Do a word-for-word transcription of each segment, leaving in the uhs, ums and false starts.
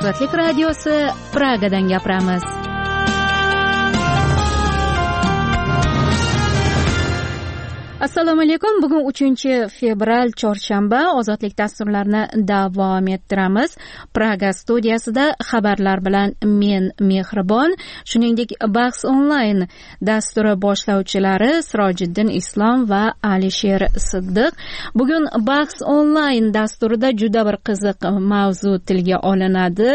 Ozodlik radiosi, Pragadan gapiramiz. Assalomu alaykum. Bugun uchinchi fevral chorshanba. Ozodlik dasturlarini davom ettiramiz. Praga studiyasida xabarlar bilan men Mehribon, shuningdek Bahs onlayn dasturi boshlovchilari Sirojiddin Islom va Alisher Siddiq. Bugun Bahs onlayn dasturida juda bir qiziq mavzu tilga olinadi.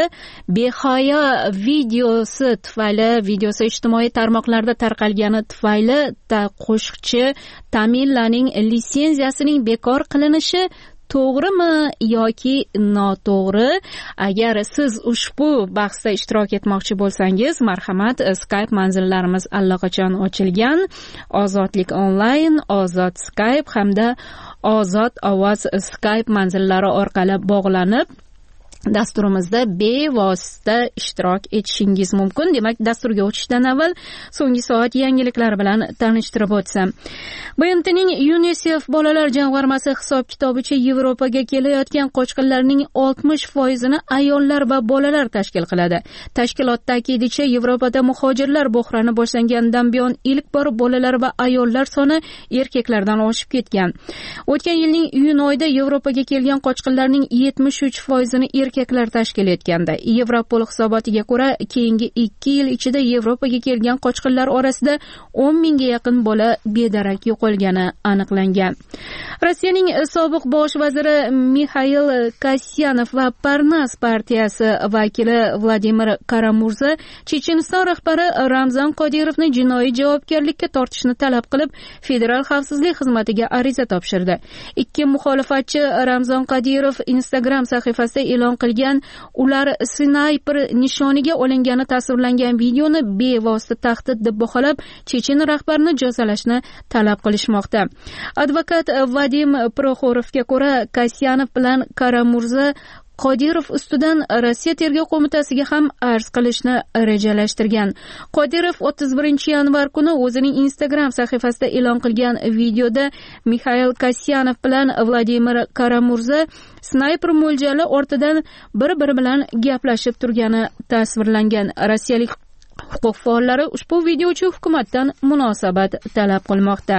Behayo videosi tufayli, videosi ijtimoiy tarmoqlarda tarqalgani tufayli qo'shiqchi Tamillaning litsenziyasining bekor qilinishi to'g'rimi yoki noto'g'ri? Agar siz ushbu bahsda ishtirok etmoqchi bo'lsangiz, marhamat, Skype manzillarimiz allaqachon ochilgan. Ozodlik onlayn, Ozod Skype hamda Ozod ovoz Skype manzillari orqali bog'lanib dasturimizda bevosita ishtirok etishingiz mumkin. Demak, dasturga o'tishdan avval so'nggi soat yangiliklari bilan tanishtirib o'tsam. B M T'ning UNICEF bolalar jamg'armasi hisob-kitobicha Yevropaga kelayotgan qochqinlarning oltmish foizini ayollar va bolalar tashkil qiladi. Tashkilot ta'kidicha, Yevropada muhojirlar buhroni boshlanganidan buyon ilk bor bolalar va ayollar soni erkaklardan oshib ketgan. O'tgan yilning iyun oyida Yevropaga kelgan qochqinlarning yetmish uch foizini erkaklar tashkil etganda, Yevropol hisobotiga ko'ra, keyingi ikki yil ichida Yevropaga kelgan qochqinlar orasida o'n mingga yaqin bola bedarak yo'qolgani aniqlangan. Rossiyaning sobiq bosh vaziri Mixail Kasyanov va Parnas partiyasi vakili Vladimir Karamurza Checheniston rahbari Ramzan Qodirovni jinoiy javobgarlikka tortishni talab qilib, Federal xavfsizlik xizmatiga ariza topshirdi. Ikki muxolifatchi Ramzan Qodirov Instagram sahifasida e'lon qilgan ular snayper nishoniga olingani tasvirlangan videoni bevosita tahdid deb baholab, Chechen rahbarini jazolashni talab qilishmoqda. Advokat Vadim Prokhorovga ko'ra, Kasyanov bilan Karamurza Qodirov ustidan Rossiya tergov qo'mitasiga ham arz qilishni rejalashtirgan. Qodirov o'ttiz birinchi yanvar kuni o'zining Instagram sahifasida e'lon qilgan videoda Mixail Kasyanov bilan Vladimir Karamurza snayper mo'ljali ortidan bir-biri bilan gaplashib turgani tasvirlangan. Rossiyalik huquq faollari ushbu video uchun hukumatdan munosabat talab qilmoqda.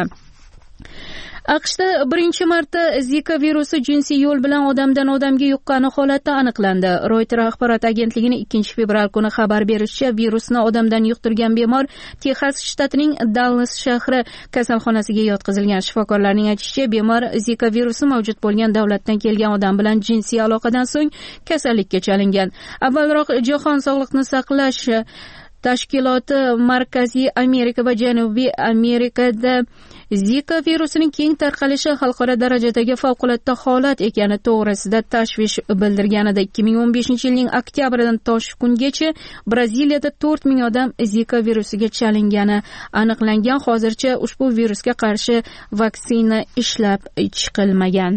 AQShda birinchi marta Zika virusi jinsiy yo'l bilan odamdan odamga yuqqani holati aniqlandi. Reuters axborot agentligining ikkinchi fevral kuni xabar berishicha, virusni odamdan yuqtirgan bemor Texas shtatining Dallas shahri kasalxonasiga yotqizilgan. Shifokorlarning aytishicha, bemor Zika virusi mavjud bo'lgan davlatdan kelgan odam bilan jinsiy aloqadan so'ng kasallikka chalingan. Avvalroq Jahon sog'liqni saqlash tashkiloti Markaziy Amerika va Janubiy Amerikada Zika virusining keng tarqalishi xalqaro darajadagi favqulodda holat ekani to'g'risida tashvish bildirganida, ikki ming o'n beshinchi yilning oktyabridan tosh kungacha Braziliyada to'rt ming odam Zika virusiga chalingani aniqlangan. Hozircha ushbu virusga qarshi vaksina ishlab chiqilmagan.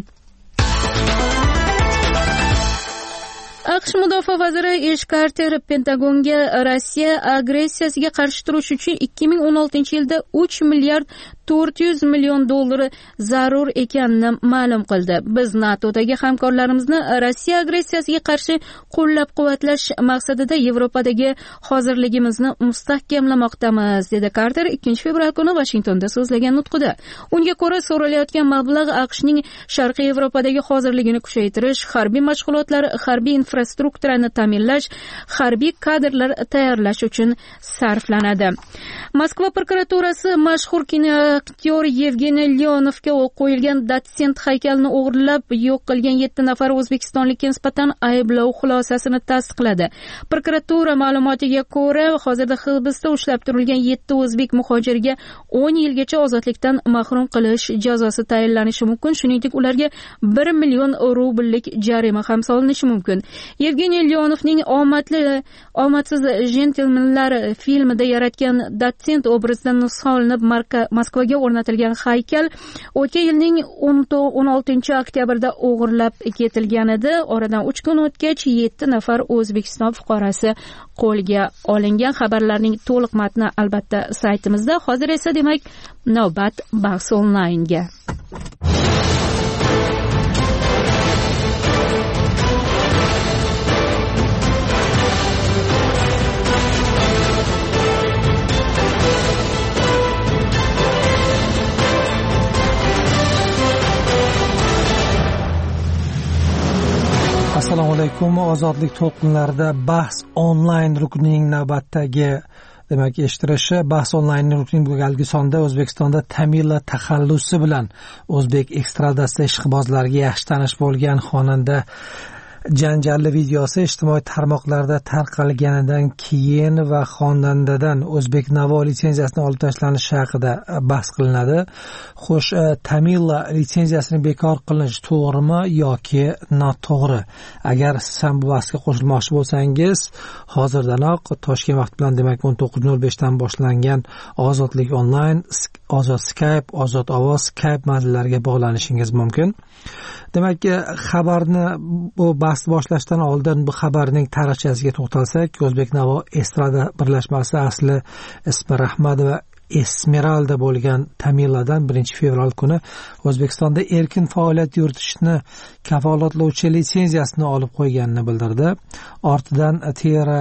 AQSh mudofaa vaziri Esh Karter Pentagonga Rossiya agressiyasiga qarshi turish uchun ikki ming o'n oltinchi yilda uch milliard to'rt yuz million dollar zarur ekanini ma'lum qildi. Biz NATOdagi hamkorlarimizni Rossiya agressiyasiga qarshi qo'llab-quvvatlash maqsadida Yevropadagi hozirligimizni mustahkamlamoqdamiz, dedi Karter ikkinchi fevral kuni Washingtonda so'zlagan nutqida. Unga ko'ra, so'ralayotgan mablag' AQShning Sharqiy Yevropadagi hozirligini kuchaytirish, harbiy mashg'ulotlar, harbiy infrastrukturani ta'minlash, harbiy kadrlar tayyorlash uchun sarflanadi. Moskva prokuraturasi mashhur kinoaktyor Yevgeniy Leonovga qo'yilgan Dotsent haykalini o'g'irlab yo'q qilgan yetti nafar o'zbekistonlikka nisbatan ayblov xulosasini tasdiqladi. Prokuratura ma'lumotiga ko'ra, hozirda hibsda ushlab turilgan yetti o'zbek muhojirga o'n yilgacha ozodlikdan mahrum qilish jazosi tayinlanishi mumkin. Shuningdek, ularga bir million rubllik jarima ham solinishi mumkin. Yevgeniy Leonovning omadli omadsiz jentelmenlar filmida yaratgan Dotsent obrazidan solinib Moskvaga o'rnatilgan haykal o'tgan yilning o'n oltinchi oktyabrda o'g'irlab ketilgan edi. Oradan uch kun o'tgach yetti nafar O'zbekiston fuqarosi qo'lga olingan. Xabarlarning to'liq matni albatta saytimizda. Hozir esa demak navbat Bahs onlaynga. Assalomu alaykum. Ozodlik to'lqinlarida bahs onlayn ruknining navbatdagi demak eshittirishi. Bahs onlayn rukning bugungi sonda O'zbekistonda Tamila taxallusi bilan o'zbek estradasi ishqibozlariga yaxshi tanish bo'lgan xonanda janjalli videosi ijtimoiy tarmoqlarda tarqalganidan keyin va xonandadan o'zbek navo litsenziyasini olib tashlanishi haqida bahs qilinadi. Xo'sh, Tamila litsenziyasini bekor qilinish to'g'rimi yoki noto'g'ri? Agar siz ham bu bahsga qo'shilmoqchi bo'lsangiz, hozirdanoq Toshkent vaqti bilan demak o'n to'qqiz nol besh dan boshlangan Ozodlik onlayn, Ozod Skype, Ozod ovoz Skype manzillariga bog'lanishingiz mumkin. Demak, xabarni bu bahs boshlashdan oldin bu xabarning tarixchasiga to'xtalsak, O'zbek Navo estrada birlashmasi asli ismi Rahmadova Esmeralda bo'lgan Tamiladan birinchi fevral kuni O'zbekistonda erkin faoliyat yuritishni kafolatlovchi litsenziyasini olib qo'yganini bildirdi. Ortidan Terra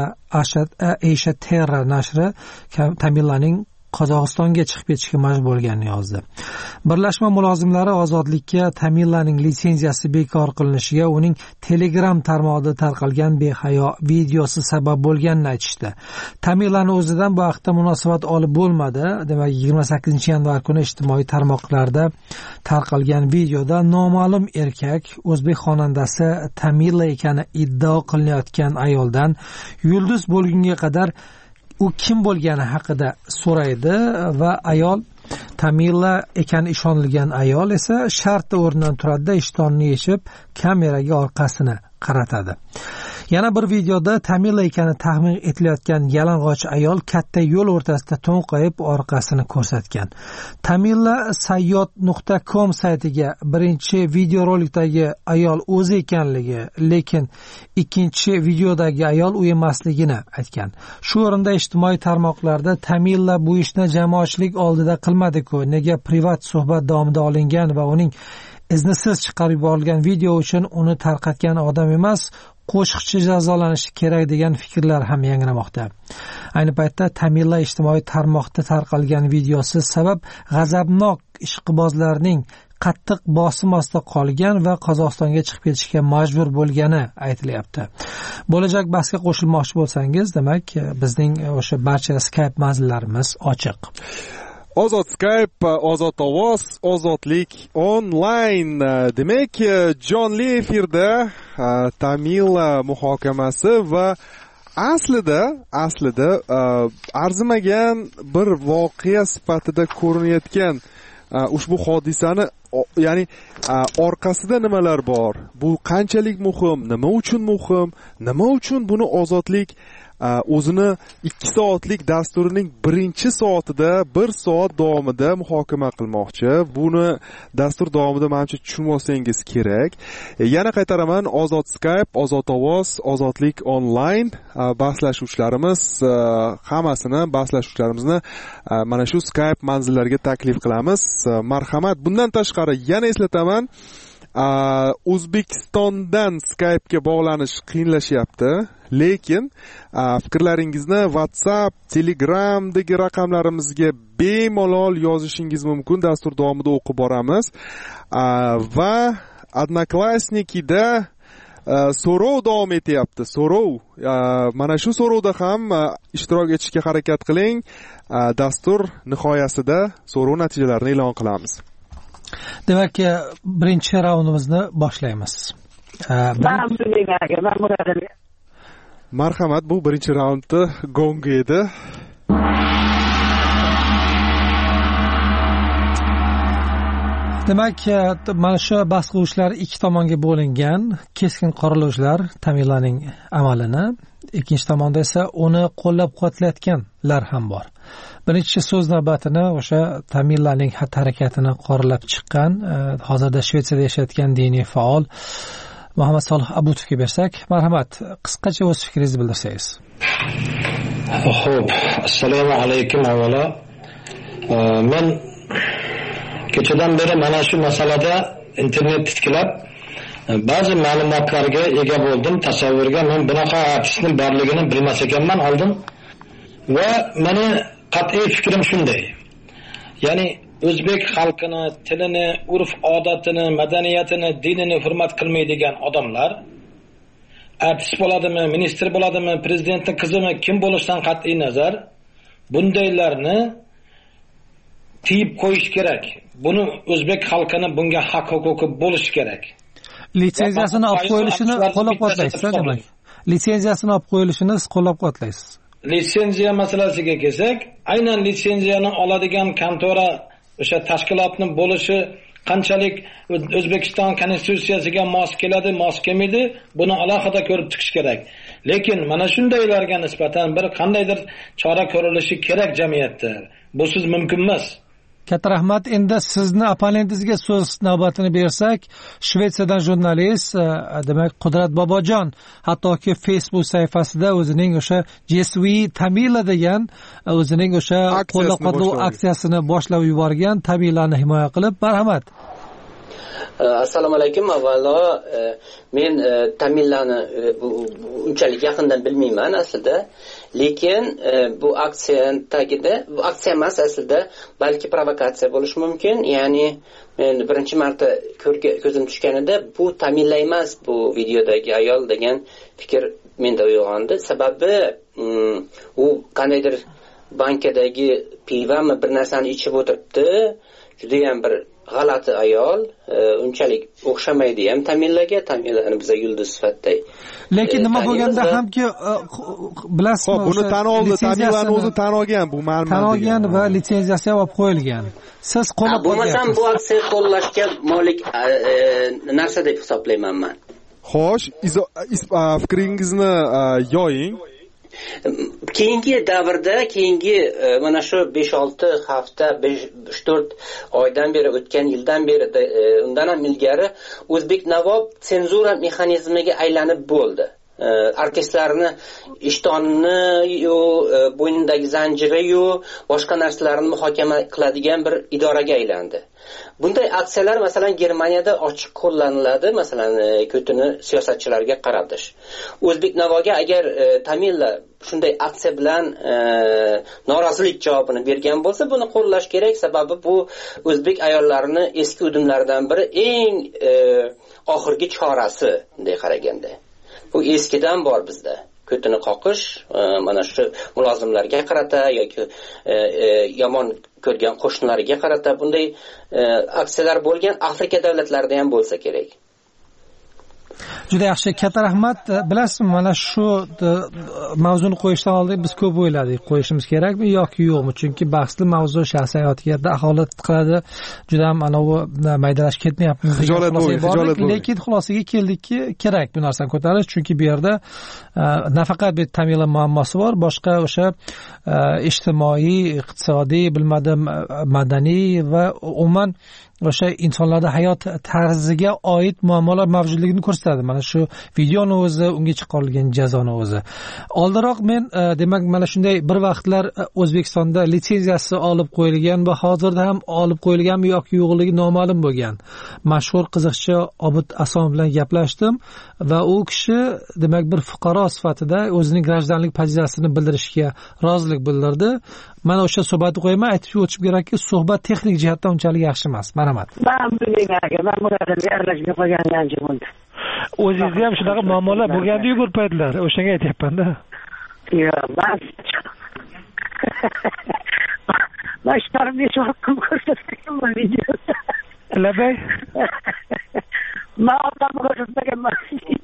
Asia Terra nashri Tamilaning Qozog'istonga chiqib ketishga majbur bo'lganini yozdi. Birlashma mulozimlari ozodlikka Tamilaning litsenziyasi bekor qilinishiga uning Telegram tarmog'ida tarqalgan behayo videosi sabab bo'lganini aytishdi. Tamilani o'zidan bu haqda munosabat olib bo'lmadi. Demak, yigirma sakkizinchi yanvar kuni ijtimoiy tarmoqlarda tarqalgan videoda noma'lum erkak o'zbek xonandasi Tamila ekani iddao qilinayotgan ayoldan yulduz bo'lgunga qadar u kim bo'lgani haqida so'raydi va ayol Tamila ekani ishonilgan ayol esa shartta o'rnidan turadi, ishtonni yechib kameraga orqasini qaratadi. Yana bir videoda Tamila ekani taxmin etilayotgan yalang'och ayol katta yo'l o'rtasida to'nqayib orqasini ko'rsatgan. Tamila sayyod nuqta com saytiga birinchi videorolikdagi ayol o'zi ekanligi, lekin ikkinchi videodagi ayol u emasligini aytgan. Shu o'rinda ijtimoiy tarmoqlarda Tamila bu ishni jamoatchilik oldida qilmadi-ku, nega privat suhbat davomida olingan va uning iznisiz chiqarib yuborilgan video uchun uni tarqatgan odam emas, qo'shiqchi jazolanishi kerak degan fikrlar ham yangramoqda. Ayni paytda Tamila ijtimoiy tarmoqda tarqalgan videosi sabab g'azabnok ishqibozlarning qattiq bosim ostida qolgan va Qozog'istonga chiqib ketishga majbur bo'lgani aytilyapti. Bo'lajak bahsga qo'shilmoqchi bo'lsangiz, demak, bizning o'sha barcha Skype manzillarimiz ochiq. Ozod Skype, Ozod ovoz, Ozodlik onlayn. Demak, jonli efirda Tamila muhokamasi va aslida aslida arzimagan bir voqea sifatida ko'rinayotgan ushbu hodisani, ya'ni orqasida nimalar bor, bu qanchalik muhim, nima uchun muhim, nima uchun buni Ozodlik o'zini ikki soatlik dasturining birinchi soatida bir soat davomida muhokama qilmoqchi. Buni dastur davomida menimcha tushunmoqsangiz kerak. Yana qaytaraman, Ozod Skype, Ozod ovoz, Ozodlik onlayn bahslashuvchilarimiz hammasini bahslashuvchilarimizni mana shu Skype manzillariga taklif qilamiz. Marhamat. Bundan tashqari yana eslataman, O'zbekistondan Skype'ga bog'lanish qiyinlashyapti, lekin fikrlaringizni WhatsApp, Telegramdagi raqamlarimizga bemalol yozishingiz mumkin. Dastur davomida o'qib boramiz. Va Odnoklassnikida so'rov davom etyapti. So'rov. Mana shu so'rovda ham ishtirok etishga harakat qiling. Dastur nihoyasida so'rov natijalarini e'lon qilamiz. Demak, birinchi raundimizni boshlaymiz. Marhamat, bu birinchi raundni gongi edi. Demak, mana shu bahs qiluvchilar ikki tomonga bo'lingan, keskin qoralovchilar Tamilaning amalini, ikkinchi tomonda esa uni qo'llab-quvvatlayotganlar ham bor. Birinchi so'z navbatini o'sha Tamilaning xatti-harakatini qoralab chiqqan, hozirda Shvetsiyada yashayotgan diniy faol Muhammad Solih Abutovga bersak. Marhamat, qisqacha o'z fikringizni bildirsangiz. Xo'p, assalomu alaykum avvalo. Men kechadan beri mana shu masalada internet tiklab ba'zi ma'lumotlarga ega bo'ldim, tasavvurga. Men bunaqa artistning borligini bilmas ekanman oldin. Va meni qat'iy fikrim shunday. Ya'ni o'zbek xalqini, tilini, urf-odatini, madaniyatini, dinini hurmat qilmaydigan odamlar artist bo'ladimi, ministr bo'ladimi, prezidentning qizimi, kim bo'lishidan qat'iy nazar bundaylarni tiyib qo'yish kerak. Buni o'zbek xalqini bunga haq huquqi bo'lishi kerak. Litsenziyasini olib qo'yilishini qo'llab-quvvatlaysiz, demak. Litsenziyasini olib qo'yilishini siz qo'llab-quvvatlaysiz. Litsenziya masalasiga kelsak, aynan litsenziyani oladigan kontora o'sha tashkilotning bo'lishi qanchalik O'zbekiston konstitutsiyasiga mos keladi, mos kelmaydi, buni alohida ko'rib chiqish kerak. Lekin mana shundaylarga nisbatan bir qandaydir chora ko'rilishi kerak jamiyatda. Busiz mumkin emas. Katta rahmat. Endi sizni opponentingizga so'z navbatini bersak, Shvetsiyadan jurnalist, demak Qudrat Bobojon, hattoki Facebook sahifasida o'zining o'sha Jesui Tamila degan o'zining o'sha qo'llab-quvvatlash aksiyasini boshlab yuborgan, Tamilani himoya qilib, marhamat. Assalomu alaykum. Avvalo men Tamilani unchalik yaqindan bilmayman aslida, lekin bu aksiyani tagida, bu aksiya emas aslida, balki provokatsiya bo'lishi mumkin. Ya'ni men birinchi marta ko'zim tushganida bu Tamila emas, bu videodagi ayol degan fikr menda uyg'ondi. Sababi u qandaydir bankadagi pivami bir narsani ichib o'tiribdi. Juda ham bir g'alati ayol, unchalik o'xshamaydi ham Tamilaga, Tamilani biza yulduz sifatida. Lekin nima bo'lganda hamki bilasizmi, buni tan oldi, Tamilani o'zi tan olgan, bu ma'lum. Tan olgan va litsenziyasi ham olib qo'yilgan. Siz qo'llab-quvvatlayapsiz. Bu aksiya qo'llashga molik narsa deb hisoblayman men. Xo'sh, fikringizni yoying. Keyingi davrda, keyingi mana shu besh olti hafta, besh to'rt oydan beri, o'tgan yildan beri, undan ham ilgari O'zbek Navo senzura mexanizmiga aylanib bo'ldi. Artistlarni ishtonini yo bo'ynidagi zanjiri yo boshqa narsalarni muhokama qiladigan bir idoraga aylandi. Bunday aksiyalar masalan Germaniyada ochiq qo'llaniladi, masalan ko'tini siyosatchilarga qaratish. O'zbek Navoga agar e, Tamila shunday aksiya bilan e, norozilik javobini bergan bo'lsa, buni qo'llash kerak, sababi bu o'zbek ayollarini eski udumlaridan biri, eng e, oxirgi chorasi bunday qaraganda. Bu eskidan bor bizda. Ko'tini qoqish, mana shu mulozimlarga qarata yoki yomon ko'rgan qo'shnilariga qarata bunday aksiyalar bo'lgan Afrika davlatlarida ham bo'lsa kerak. Juda yaxshi, katta rahmat. Bilasizmi, mana shu mavzuni qo'yishdan oldin biz ko'p o'yladik, qo'yishimiz kerakmi yoki yo'qmi? Chunki bahsli mavzu shaxsiy hayotga dalolat qiladi. Juda ham ana u maydalashib ketmayapmiz degan xulosaga, lekin xulosaga keldikki, kerak bu narsani ko'tarish, chunki bu yerda nafaqat bir Tamila muammosi bor, boshqa o'sha ijtimoiy, iqtisodiy, bilmadim, madaniy va umuman o'sha insonlarning hayot tarziga oid muammolar mavjudligini ko'rsatadi. Mana shu videoni o'zi, unga chiqarilgan jazoni o'zi. Oldinroq men demak mana shunday bir vaqtlar O'zbekistonda litsenziyasi olib qo'yilgan va hozirda ham olib qo'yilganmi yoki yo'qligi noma'lum bo'lgan mashhur qiziqchi Obid Asomov bilan gaplashdim va u kishi demak bir fuqaro sifatida o'zining grajdanlik pozitsiyasini bildirishga rozilik bildirdi. Mana o'sha suhbatni qo'yaman, aytib o'tib kerakki, suhbat texnik jihatdan unchalik yaxshi emas. Marhamat. Men bilmayman aka, men bu yerda aralashib qolgandan ancha bo'ldi. O'zingizda ham shunaqa muammolar bo'lganda-yu bir paytlar, o'shanga aytyapman-da. Yo'q, men men ishlarni necha kun ko'rsatganman videoda. Labay? Men odamni ko'rsatmaganman.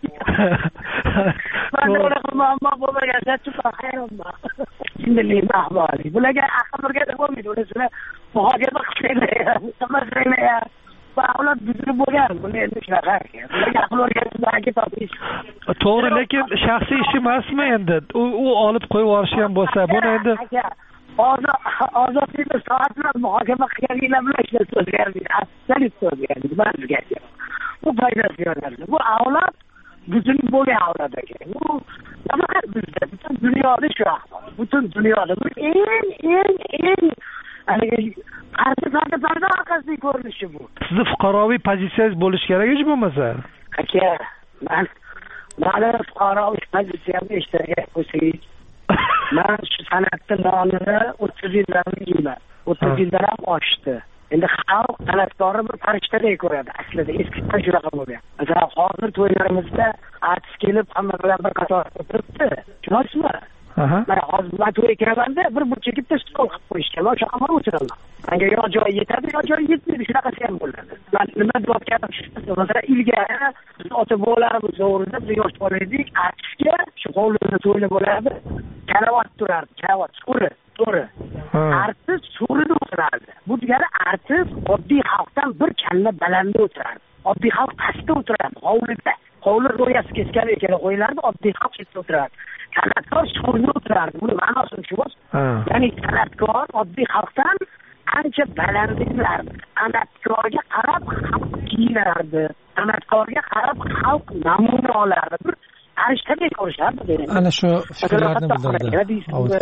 Men unaqa muammo bo'lmagan, juda hayronman. Shunday ahvoli. Bularga aql o'rgatib bo'lmaydi, ularni muhokama qilinglar, qilmanglar. Ba'ulat buzilib bo'lgan, buni endi shunaqa. Bularga aql o'rgatishdan topish. To'g'ri, lekin shaxsiy ish emasmi endi? U u olib qo'yib yuborishgan bo'lsa, buni endi hozir hozir soat bilan muhokama qilganinglar bilan ishlab so'zlayapsiz. Absolut so'zlayapsiz. Men sizga aytaman. Bu foydasi yo'q. Bu avlod buzilib bo'lgan avlod ekan. Bu nafaqat bizda, butun dunyoda shu ahvol. Butun dunyoda bu eng eng eng haligi qarzi qarzi orqasidan ko'rinishi bu. Sizni fuqaroviy pozitsiyangiz bo'lish kerak hech bo'lmasa. Aka, men mana fuqaroviy pozitsiyamni ishtirok qilsangiz, men shu san'atni nonini o'ttiz yildan yeyman. o'ttiz yildan ham oshdi. endi xalq san'atkorni bir farishtadek ko'radi aslida, eskidan shunaqa bo'lgan. Masalan, hozir to'ylarimizda artist kelib hamma bilan bir qator o'tiribdi, tushunasizmi? Mana hozir men to'yga kiramanda bir burchak bitta stol qilib qo'yishgan, o'sha hamma o'tiraman. Menga yo joy yetadi, yo joy yetmaydi, shunaqasi ham bo'ladi. Men nima deyotganim shu, masalan, ilgari biz ota-bobolarimiz davrida biz yosh bola edik, artistga shu hovlida to'ylar bo'lardi, karavat turardi, karavat, so'ri, so'ri. Artist so'rida o'tirardi. Bu degani artist oddiy xalqdan bir kalla balandda o'tirardi. Oddiy xalq pastda o'tirardi, hovlida. Hovli ro'yasi kesgan ekan qo'ylardi, oddiy xalq chetda o'tirardi. San'atkor so'rida o'tirardi. Buni ma'nosi shu bo'lsa. Ya'ni san'atkor oddiy xalqdan ancha balandliklardi. San'atkorga qarab xalq kiyinardi. San'atkorga qarab xalq namuna olardi. Bir farishtadek ko'rishardi. Ana shu fikrlarni bildirdi.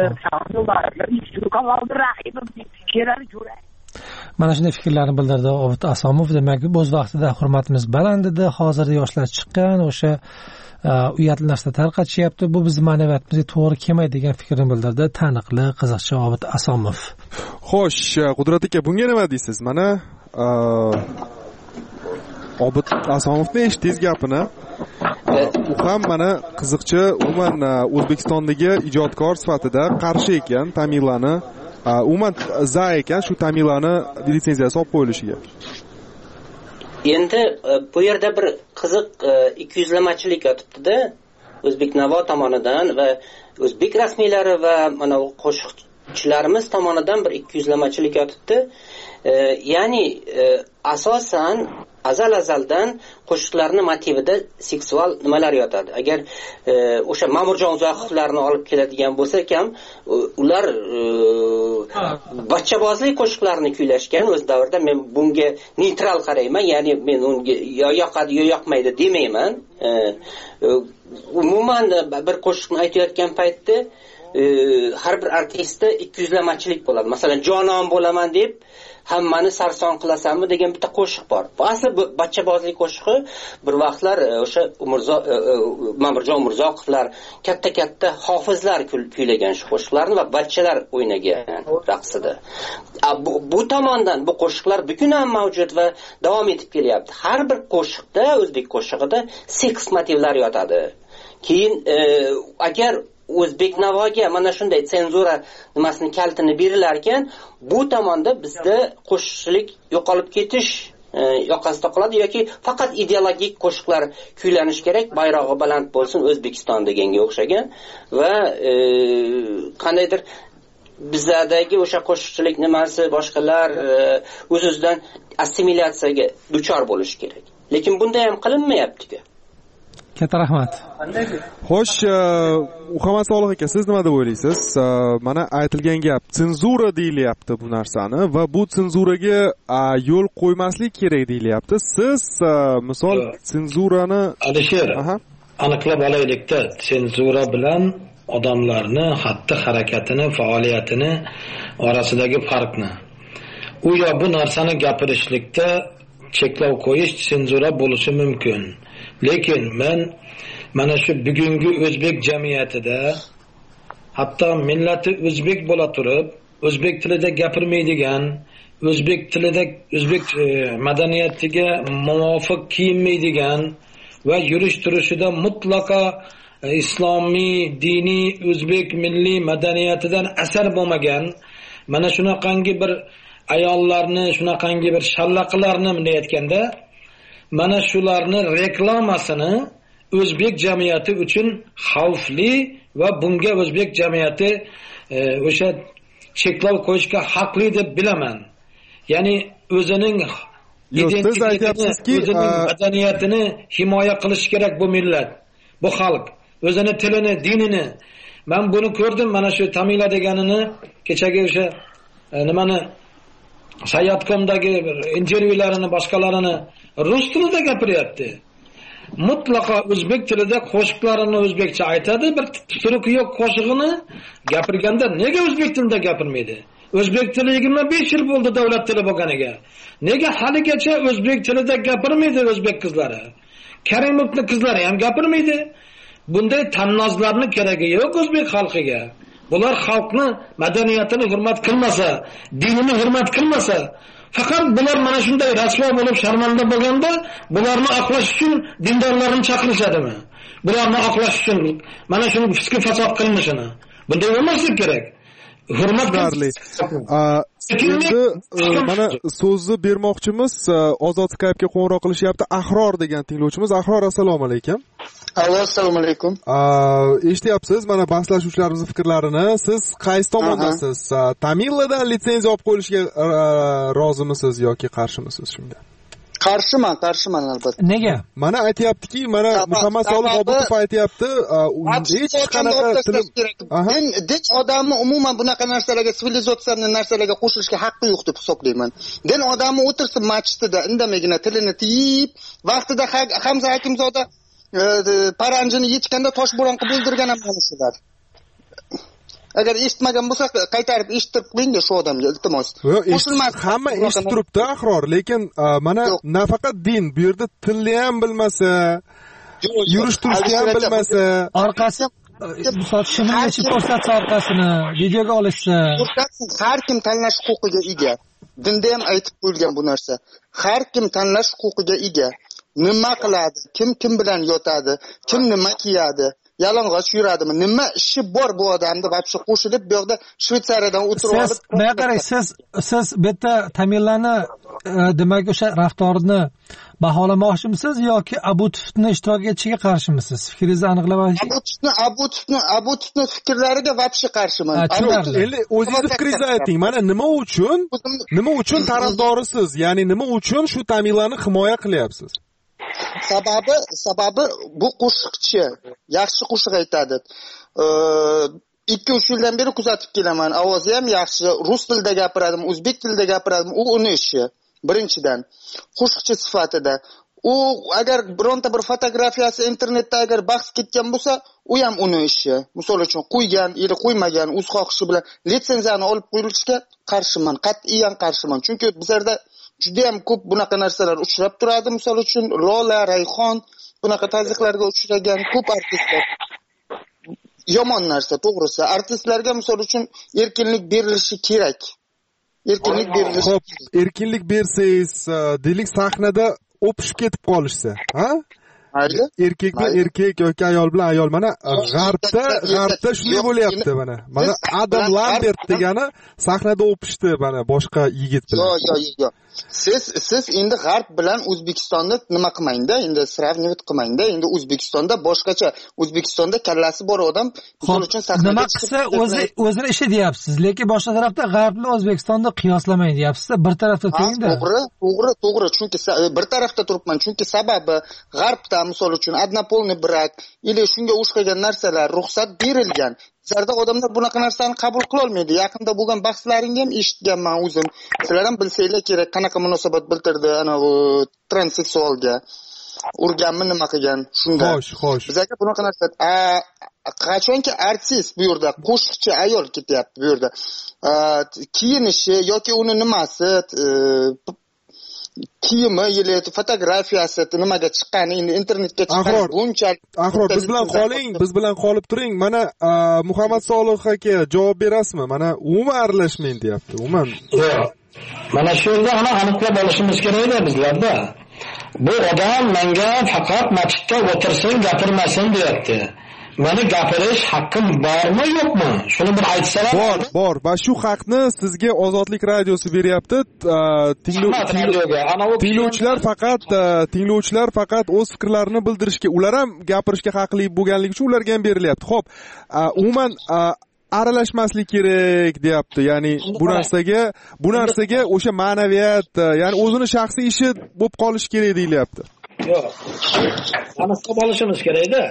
Mana shunday fikrlarni bildirdi Obid Asomov. Demak, o'z vaqtida hurmatimiz baland edi, hozirda yoshlar chiqqan, o'sha uyatli narsa tarqatishyapti. Bu bizning ma'naviyatimizga to'g'ri kelmaydi degan fikrni bildirdi taniqli qiziqchi Obid Asomov. Xo'sh, Qudrat aka, bunga nima deysiz? Mana Obid Asomovning eshitdingiz gapini. U ham mana qiziqchi, umuman O'zbekistondagi ijodkor sifatida qarshi ekan Tamilani, umuman za ekan shu Tamilani litsenziyasi olib qo'yilishiga. Endi bu yerda bir qiziq ikki yuzlamachilik yotibdi-da, O'zbek Navo tomonidan va o'zbek rasmiylari va mana qo'shiqchilarimiz tomonidan bir ikki yuzlamachilik yotibdi. Ya'ni asosan azal azaldan qo'shiqlarning motivida seksual nimalar yotadi. Agar o'sha Ma'murjon Uzoqovlarni olib keladigan bo'lsak ham, ular bachchabozlik qo'shiqlarini kuylashgan o'z davrida. Men bunga neytral qarayman, ya'ni men unga yo yoqadi yo yoqmaydi demayman. Umuman bir qo'shiqni aytayotgan paytda har bir artistda ikki yuzlamachilik bo'ladi. Masalan, jonon bo'laman deb hammani sarson qilasanmi degan bitta qo'shiq bor. Bu asli bu bachchabozlik qo'shig'i bir vaqtlar o'sha Umurzo Ma'murjon Umurzoqovlar, katta-katta hofizlar kuylagan shu qo'shiqlarni va bachchalar o'ynagan raqsida. Bu, bu tomondan bu qo'shiqlar bugun ham mavjud va davom etib kelyapti. Har bir qo'shiqda, o'zbek qo'shig'ida seks motivlar yotadi. Keyin agar O'zbek Navoga mana shunday senzura nimasini kaltini berilar ekan, bu tomonda bizda qo'shiqchilik yo'qolib ketish yoqasida qoladi yoki faqat ideologik qo'shiqlar kuylanish kerak, bayrog'i baland bo'lsin O'zbekiston deganga o'xshagan va qandaydir bizdagi o'sha qo'shiqchilik nimasi boshqalar o'z-o'zidan assimilyatsiyaga duchor bo'lish kerak. Lekin bunday ham qilinmayapti-ku. Katta rahmat. Xo'sh, Muhammad Solih aka, siz nima deb o'ylaysiz? Mana aytilgan gap senzura deyilyapti bu narsani va bu senzuraga yo'l qo'ymaslik kerak deyilyapti. Siz misol senzurani Alisher, aniqlab olaylikda, senzura bilan odamlarni xatti harakatini, faoliyatini orasidagi farqni. U yo bu narsani gapirishlikda cheklov qo'yish senzura bo'lishi mumkin. Lekin men mana shu bugungi o'zbek jamiyatida hatto millati o'zbek bo'la turib, o'zbek tilida gapirmaydigan, o'zbek tilida o'zbek madaniyatiga muvofiq kiyinmaydigan va yurish turishida mutlaqo islomiy, diniy, o'zbek milliy madaniyatidan asar bo'lmagan mana shunaqangi bir ayollarni, shunaqangi bir shallaqlarni deyotganda, mana shularni reklamasini o'zbek jamiyati uchun xavfli va bunga o'zbek jamiyati o'sha cheklov qo'yishga haqli deb bilaman. Ya'ni o'zining identitetini, o'zining madaniyatini himoya qilish kerak bu millat, bu xalq, o'zini tilini, dinini. Men buni ko'rdim, mana shu Tamila deganini, kechagi o'sha nimani Sayyatkomdagi intervyularini, boshqalarini rus tilida gapiryapti. Mutlaqo o'zbek tilida qo'shiqlarini o'zbekcha aytadi, bir turuqi yo'q qo'shig'ini gapirganda nega o'zbek tilida gapirmaydi? O'zbek tili yigirma besh yil bo'ldi davlat tili bo'lganiga. Nega haligacha o'zbek tilida gapirmaydi o'zbek qizlari? Karimovning qizlari ham gapirmaydi. Bunday tannozlarni keragi yo'q o'zbek xalqiga. Bular xalqni madaniyatini hurmat qilmasa, dinini hurmat qilmasa, Faqat bular mana shunday rasvo bo'lib sharmanda bo'lganda bularni oqlash uchun dindorlarni chaqirishadimi? Bularni oqlash uchun mana shuni fisqiy fasod qilmishini. Bunday bo'lmasligi kerak. Hurmatli. Endi mana so'zni bermoqchimiz, Ozod Skype'ga qo'ng'iroq qilishyapti. Ahror degan tinglovchimiz. Ahror, assalomu alaykum. Assalomu alaykum. Eshityapsiz mana bahslashuvchilarimizning fikrlarini. Siz qaysi tomondasiz? Tamilladan litsenziya olib qo'yishga rozimisiz yoki qarshimisiniz shunga? Qarshiman, qarshiman albatta. Nega? Mana aytayaptiki, mana Muhammad Solih Obidov aytayapti, hech qanaqa tilim. Men din odamni umuman bunaqa narsalarga, sivilizatsiyaning narsalarga qo'shilishga haqqi yo'q deb hisoblayman. Din odamni o'tirsin masjidida indamagina tilini tiyib, vaqtida Hamza Hakimzoda paranjini yechganda toshbo'ron qilib o'ldirgan ham mana shular. Agar eshitmagan bo'lsa, qaytarib eshittirib qo'ying-da shu odamga, iltimos. Hamma eshitib turibdi, Ahror, lekin mana nafaqat din, bu yerda tilni ham bilmasa, yurish-turishni ham bilmasa, orqasi sotishini yechib ko'rsatsa orqasini, videoga olishsa, har kim tanlash huquqiga ega. Dinda ham aytib qo'yilgan bu narsa. Har kim tanlash huquqiga ega. Nima qiladi, kim kim bilan yotadi, kim nima kiyadi, yalang'och yuradimi, nima ishi bor bu odamda vobshe qo'shilib bu yoqda Shveysariyadan o'tirib olib. Siz nima qarang, siz siz bu yerda Tamillani demak o'sha raftorini baholamoqchimisiz yoki Abutovni ishtirok etishiga qarshimisiz? Fikringizni aniqlab ayting. Abutovni Abutovni Abutovni fikrlariga vobshe qarshiman. Endi o'zingiz fikringizni ayting. Mana nima uchun nima uchun tarafdorisiz? Ya'ni nima uchun shu Tamillani himoya qilyapsiz? Sababi sababi bu qo'shiqchi, yaxshi qo'shiq aytadi. ikki uch yildan beri kuzatib kelaman. Ovozi ham yaxshi, rus tilida gapiradimi, o'zbek tilida gapiradimi, u uni ishi. Birinchidan, qo'shiqchi sifatida u agar bironta bir fotografiyasi internetda agar bahs ketgan bo'lsa, u ham uni ishi. Misol uchun qo'ygan, yoki qo'ymagan, o'z xohishi bilan litsenziyani olib qo'yilishiga qarshiman, qat'iyan qarshiman. Chunki bizlarda juda ham ko'p bunaqa narsalar uchrab turadi. Misol uchun Lola, Rayhon bunaqa tazyiqlarga uchragan ko'p artistlar. Yomon narsa, to'g'risi. Artistlarga misol uchun erkinlik berilishi kerak. Erkinlik berilishi. Xo'p, erkinlik bersangiz, deylik sahnada o'pishib ketib qolishsa, ha? Mayli. Erkak bilan erkak yoki ayol bilan ayol. Mana g'arbda, g'arbda shunday bo'lyapti mana. Mana Adam Lambert degani sahnada o'pishdi mana boshqa yigit bilan. Yo'q, yo'q, yo'q. Siz siz endi g'arb bilan O'zbekistonni nima qilmangda, endi sravnivit qilmangda. Endi O'zbekistonda boshqacha, O'zbekistonda kallasi bor odam misol uchun sahnada nima qilsa o'zi o'zini ishi deyapsiz, lekin boshqa tarafda g'arb bilan O'zbekistonni qiyoslamang deyapsiz. Bir tarafda turingda. To'g'ri, to'g'ri, to'g'ri. Chunki bir tarafda turibman. Chunki sababi g'arbda misol uchun adnapolniy brak или shunga o'xshagan narsalar ruxsat berilgan. Bizlarda odamlar bunaqa narsani qabul qila olmaydi. Yaqinda bo'lgan bahslaringni ham eshitganman o'zim. Sizlar ham bilsanglar kerak, qanaqa munosabat bildirdi ana bu transseksualga. Urganmi, nima qilgan shunda. Xo'sh, xo'sh. Bizga bunaqa narsa qachonki artist bu yerda qo'shiqchi ayol ketyapti bu yerda. Kiyinishi yoki uni nimasi kiyimi, yili fotografiyasi nimaga chiqqani endi internetga chiqqani bunchalik. Ahror, biz bilan qoling, biz bilan qolib turing. Mana Muhammad Solih aka javob berasizmi? Mana umuman aralashmang deyapti. Umuman. Yo'q. Mana shu yerda ana aniqlab olishimiz kerak-da bizlarda. Bu odam menga faqat masjidda o'tirsin, gapirmasin deyapti. Meni gapirish haqqim bormi yo'qmi? Shuni bir aytsalar. Bor, bor. Va shu haqni sizga Ozodlik radiosi beryapti. Tinglovchilar faqat tinglovchilar faqat o'z fikrlarini bildirishga, ular ham gapirishga haqli bo'lganligi uchun ularga ham berilyapti. Xo'p, umuman aralashmaslik kerak deyapti. Ya'ni bu narsaga, bu narsaga o'sha ma'naviyat, ya'ni o'zini shaxsiy ishi bo'lib qolish kerak deyilyapti. Yo'q. Aniqlab olishimiz kerak-da.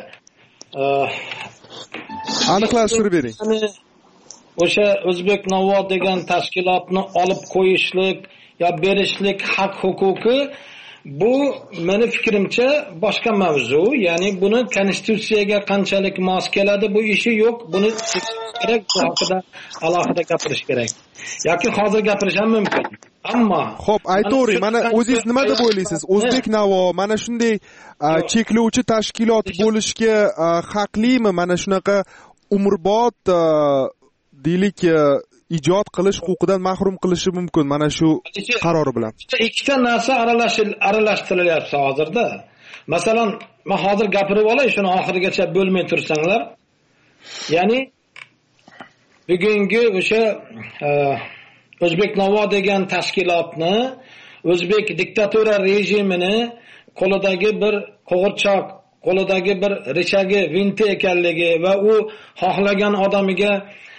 Aniqlashtirib bering. O'sha O'zbek Navo degan tashkilotni olib qo'yishlik yo berishlik haq huquqi bu meni fikrimcha boshqa mavzu. Ya'ni buni konstitutsiyaga qanchalik mos keladi bu ishi yo'q. Buni kerak, bu haqida alohida gapirish kerak. Yoki hozir gapirish ham mumkin. Ammo xo'p, aytavering, mana o'zingiz nima deb o'ylaysiz? O'zbek Navo mana shunday cheklovchi tashkilot bo'lishga haqlimi? Mana shunaqa umrbod deylik ijod qilish huquqidan mahrum qilishi mumkin mana shu qarori bilan. Ikkita narsa aralashtirilyapti hozirda. Masalan, men hozir gapirib olay, shuni oxirigacha bo'lmay tursanglar. Ya'ni bugungi o'sha O'zbek Navo degan tashkilotni, O'zbek diktatura rejimini qo'lidagi bir qo'g'irchoq, qo'lidagi bir richagi, vinti ekanligi va u xohlagan odamiga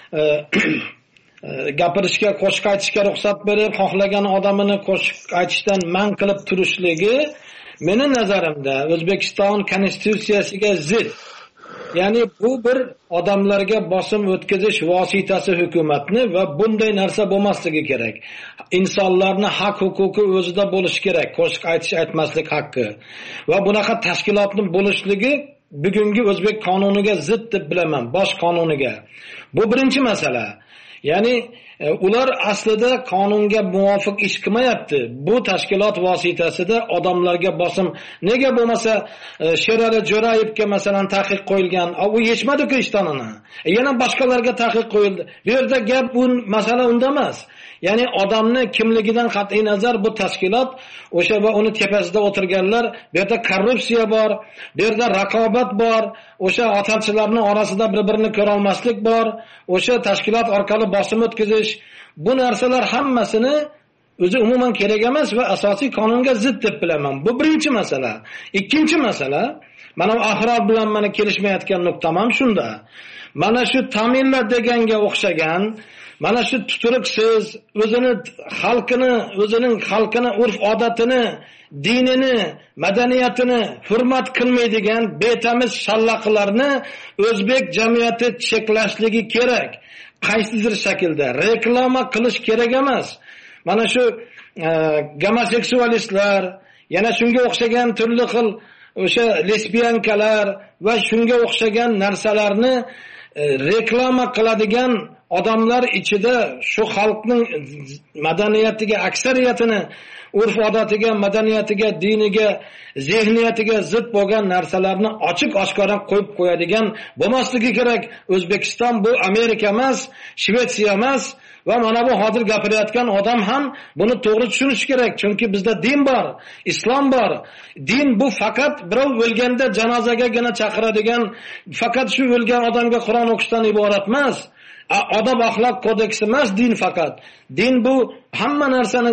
gapirishga, qo'shiq aytishga ruxsat berib, xohlagan odamini qo'shiq aytishdan man qilib turishligi meni nazarimda O'zbekiston konstitutsiyasiga zid. Ya'ni bu bir odamlarga bosim o'tkazish vositasi hukumatni va bunday narsa bo'lmasligi kerak. Insonlarning haq huquqi o'zida bo'lishi kerak, qo'shiq aytish aytmaslik haqqi. Va bunaqa tashkilotning bo'lishligi bugungi o'zbek qonuniga zid deb bilaman, bosh qonuniga. Bu birinchi masala. Ya'ni ular aslida qonunga muvofiq ish qilmayapti. Bu tashkilot vositasida odamlarga bosim. Nega bo'lmasa Sherali Jo'rayevga masalan taqiq qo'yilgan, u yechmadi-ku ishtonini. Yana boshqalarga taqiq qo'yildi. Bu yerda gap bu masala unda emas. Ya'ni odamni kimligidan qat'iy nazar bu tashkilot o'sha va uni tepasida o'tirganlar, bu yerda korrupsiya bor, bu yerda raqobat bor, o'sha otarchilarning orasida bir-birini ko'ra olmaslik bor, o'sha tashkilot orqali bosim o'tkazish, bu narsalar hammasini o'zi umuman kerak emas va asosiy qonunga zid deb bilaman. Bu birinchi masala. Ikkinchi masala, mana Ahror bilan mana kelishmayotgan nuqtam ham shunda. Mana shu ta'minlar deganga o'xshagan, mana shu tuturiqsiz, o'zini xalqini, o'zining xalqini, urf-odatini, dinini, madaniyatini hurmat qilmaydigan betamiz shallaqlarni o'zbek jamiyati cheklashligi kerak. Qaysidir shaklda reklama qilish kerak emas. Mana shu e, gomoseksualistlar, yana shunga o'xshagan turli xil o'sha lesbiyankalar va shunga o'xshagan narsalarni e, reklama qiladigan odamlar ichida shu xalqning madaniyatiga, aksariyatini urf-odatiga, madaniyatiga, diniga, zehniyatiga zid bo'lgan narsalarni ochiq-oshkora qo'yib qo'yadigan bo'lmasligi kerak. O'zbekiston bu Amerika emas, Shvetsiya emas va mana bu hozir gapirayotgan odam ham buni to'g'ri tushunish kerak. Chunki bizda din bor, islom bor. Din bu faqat birov o'lganda janozagagina chaqiradigan, faqat shu o'lgan odamga Qur'on o'qishdan iborat emas. Odob axloq kodeksi emas din faqat. Din bu hamma narsani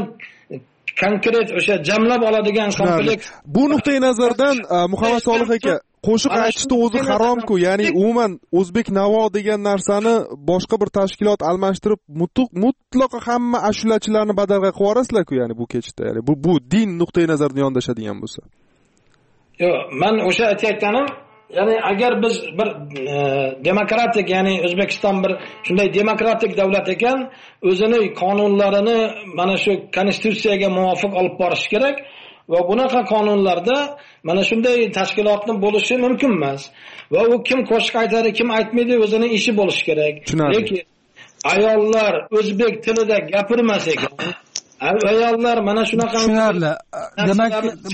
konkret o'sha jamlab oladigan kompleks. Bu nuqtai nazardan Muhammad Solih aka, qo'shiq aytishni o'zi harom-ku, ya'ni umuman O'zbek Navo degan narsani boshqa bir tashkilot almashtirib mutlaqo hamma ashulachilarni badalga qo'yib yuborasizlar-ku, ya'ni bu kechda. Ya'ni bu bu din nuqtai nazaridan yondashadigan bo'lsa. Yo'q, men o'sha aytayotganim, ya'ni agar biz bir e, demokratik, ya'ni O'zbekiston bir shunday demokratik davlat ekan, o'zini qonunlarini mana shu konstitutsiyaga muvofiq olib borish kerak va bunaqa qonunlarda mana shunday tashkilotning bo'lishi mumkin emas. Va u kim qo'shiq aytadi, kim aytmaydi, o'zining ishi bo'lishi kerak. Lekin ayollar o'zbek tilida gapirmas ekan, ayollar mana shunaqa tushunarli. Demak,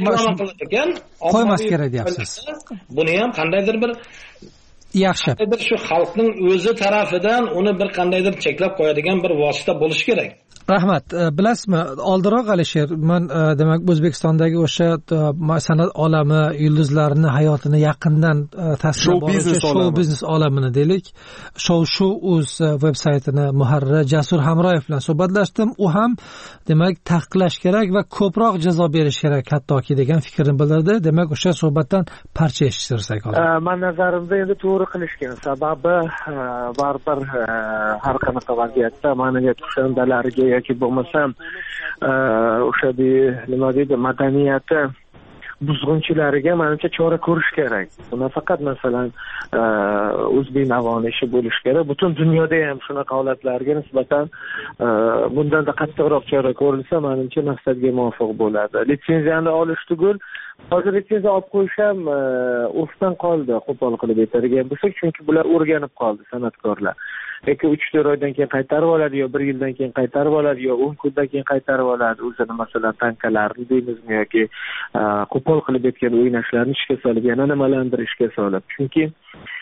qo'ymas kerak deyapsiz. Buni ham qandaydir bir yaxshi. Qandaydir shu xalqning o'zi tarafidan uni bir qandaydir cheklab qo'yadigan bir vosita bo'lishi kerak. Rahmat. Bilasizmi, oldinroq Alisher, men demak O'zbekistondagi o'sha san'at olami, yulduzlarning hayotini yaqindan tasvirlab oluvchi show biznes olamini deylik, Show Show uz veb-saytini muharriri Jasur Hamroyev bilan suhbatlashdim. U ham demak taqiqlash kerak va ko'proq jazo berish kerak hattoki degan fikrni bildirdi. Demak, o'sha suhbatdan parcha eshittirsak hozir. Men nazarimda endi to'g'ri qilishgan. Sababi baribir har qanaqa vaziyatda ma'naviyat kushandalariga yoki bo'lmasam o'sha nima deydi madaniyati buzg'unchilariga menimcha chora ko'rish kerak. Buni faqat masalan O'zbek Navoni ishi bo'lishi kerak. Butun dunyoda ham shunaqa holatlarga nisbatan bundan-da qattiqroq chora ko'rilsa, menimcha maqsadga muvofiq bo'ladi. Litsenziyani olish tugul, hozir litsenziya olib qo'yish ham urfdan qoldi, qo'pol qilib aytadigan bo'lsak, chunki bular o'rganib qoldi san'atkorlar. Yoki uch to'rt oydan keyin qaytarib oladi, yo bir yildan keyin qaytarib oladi, yo o'n kundan keyin qaytarib oladi. O'zini masalan tankalarni deymizmi yoki qo'pol qilib aytgan o'ynashlarni ishga solib, yana nimalarnidir ishga solib. Chunki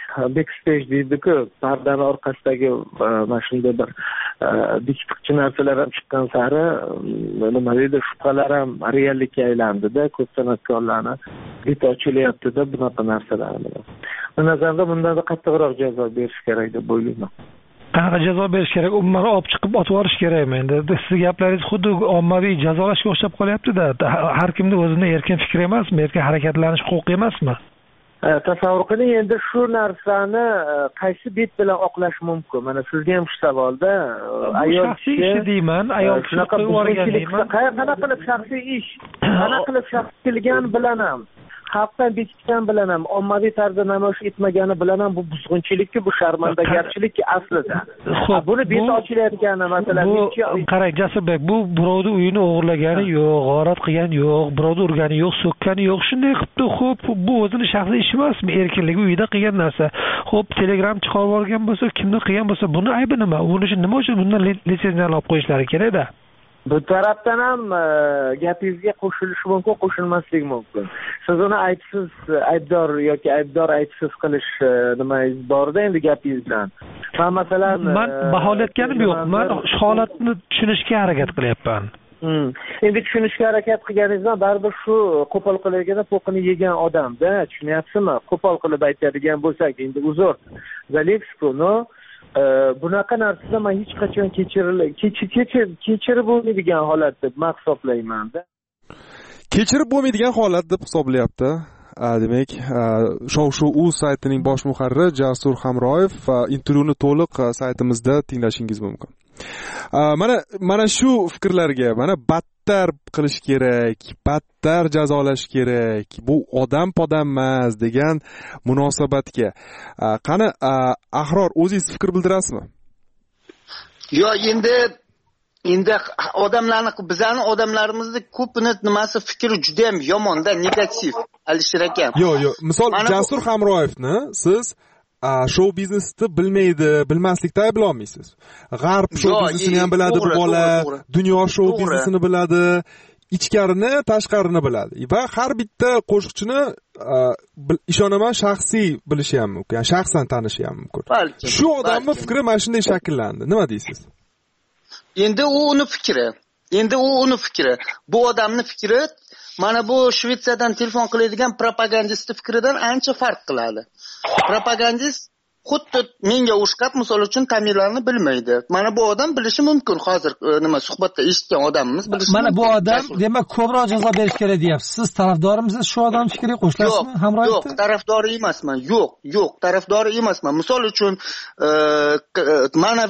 backstage deydi-ku, pardani orqasidagi mana shunday bir diktiqchi narsalar ham chiqqan sari nima deydi, shubhalar ham reallikka aylandida, ko'p san'atkorlarni beti ochilyapti-da bunaqa narsalar bilan. Bu nazarimda bundan qattiqroq jazo berish kerak deb o'ylayman. Qanaqa jazo berish kerak? Umuman olib chiqib otib yuborish kerakmi? Endi siz gaplaringiz xuddi ommaviy jazolashga o'xshab qolyapti-da. Har kimning o'zining erkin fikri emasmi? Erkin harakatlanish huquqi emasmi? Tasavvur qiling, endi shu narsani qaysi bet bilan oqlash mumkin? Mana sizga ham shu savolda ayol kishi deyman, ayol kishi qo'yib yuborgan. Qanaqa qilib shaxsiy ish, qanaqa qilib shaxsiy qilgan bilan ham xalqdan bekitgan bilan ham ommaviy tarzda namoyish etmagani bilan ham bu buzg'unchilikki, bu sharmandagarchilikki aslida. Xo'p, buni beti ochilayotgani masalan, qarang Jasurbek, bu birovning uyini o'g'irlagani yo'q, g'orat qilgani yo'q, birovni urgani yo'q, so'kkani yo'q, shunday qilibdi. Xo'p, bu o'zining shaxsiy ishi emasmi? Erkinligi uyida qilgan narsa. Xo'p, Telegram chiqarib yuborgan bo'lsa, kimni qilgan bo'lsa, buni aybi nima? Uni uchun nima uchun bundan litsenziyalar olib qo'yishlari kerak-da? Bu tarafdan ham gapingizga qo'shilish mumkin, qo'shilmaslik mumkin. Siz uni aybsiz aybdor yoki aybdor aybsiz qilish nimangiz borda endi gapingiz bilan. Men masalan men baholatganim yo'q. Men holatni tushunishga harakat qilyapman. Hmm. Endi tushunishga harakat qilganingizdan baribir shu qo'pol qilayotgan po'qini yegan odamda, tushunyapsizmi? Qo'pol qilib aytadigan bo'lsak, endi uzr. Zalevski, no bunaqa narsada men hech qachon kechirilib kechirib bo'lmaydigan holat deb hisoblayman-da. Kechirib bo'lmaydigan holat deb hisoblayapti. Demak, Shov-Shuv saytining bosh muharriri Jasur Hamroyev intervyuni to'liq saytimizda tinglashingiz mumkin. Mana mana shu fikrlarga, mana battar qilish kerak, battar jazolash kerak, bu odam podam emas degan munosabatga qani Ahror o'zingiz fikr bildirasizmi? Yo, endi endi odamlarni, bizlarning odamlarimizni ko'pini nimasi fikri juda ham yomonda, negativ, Alisher aka. Yo'q, yo'q. Misol Jasur Hamroyevni siz shou biznesni bilmaydi, bilmaslikda ayblay olmaysiz. G'arb shou biznesini ham biladi bu bola, dunyo shou biznesini biladi, ichkarini, tashqarini biladi. Va har bitta qo'shiqchini ishonaman shaxsiy bilishi ham mumkin, ya'ni shaxsan tanishi ham mumkin. Shu odamning fikri mana shunday shakllandi. Nima deysiz? Endi u uni fikri. Endi u uni fikri. Bu odamning fikri mana bu Shvetsiyadan telefon qiladigan propagandist fikridan ancha farq qiladi. Propagandist xuddi menga o'xshab, misol uchun tamillarni bilmaydi. Mana bu odam bilishi mumkin, hozir nima suhbatda eshitgan odamimiz bilishi mana bu odam, demak, ko'proq jazo berish kerak deyapsiz. Siz tarafdorimisiz shu odam fikriga qo'shilasizmi? Hamroyev? Yo'q, tarafdori emasman. Yo'q, yo'q, tarafdori emasman. Misol uchun mana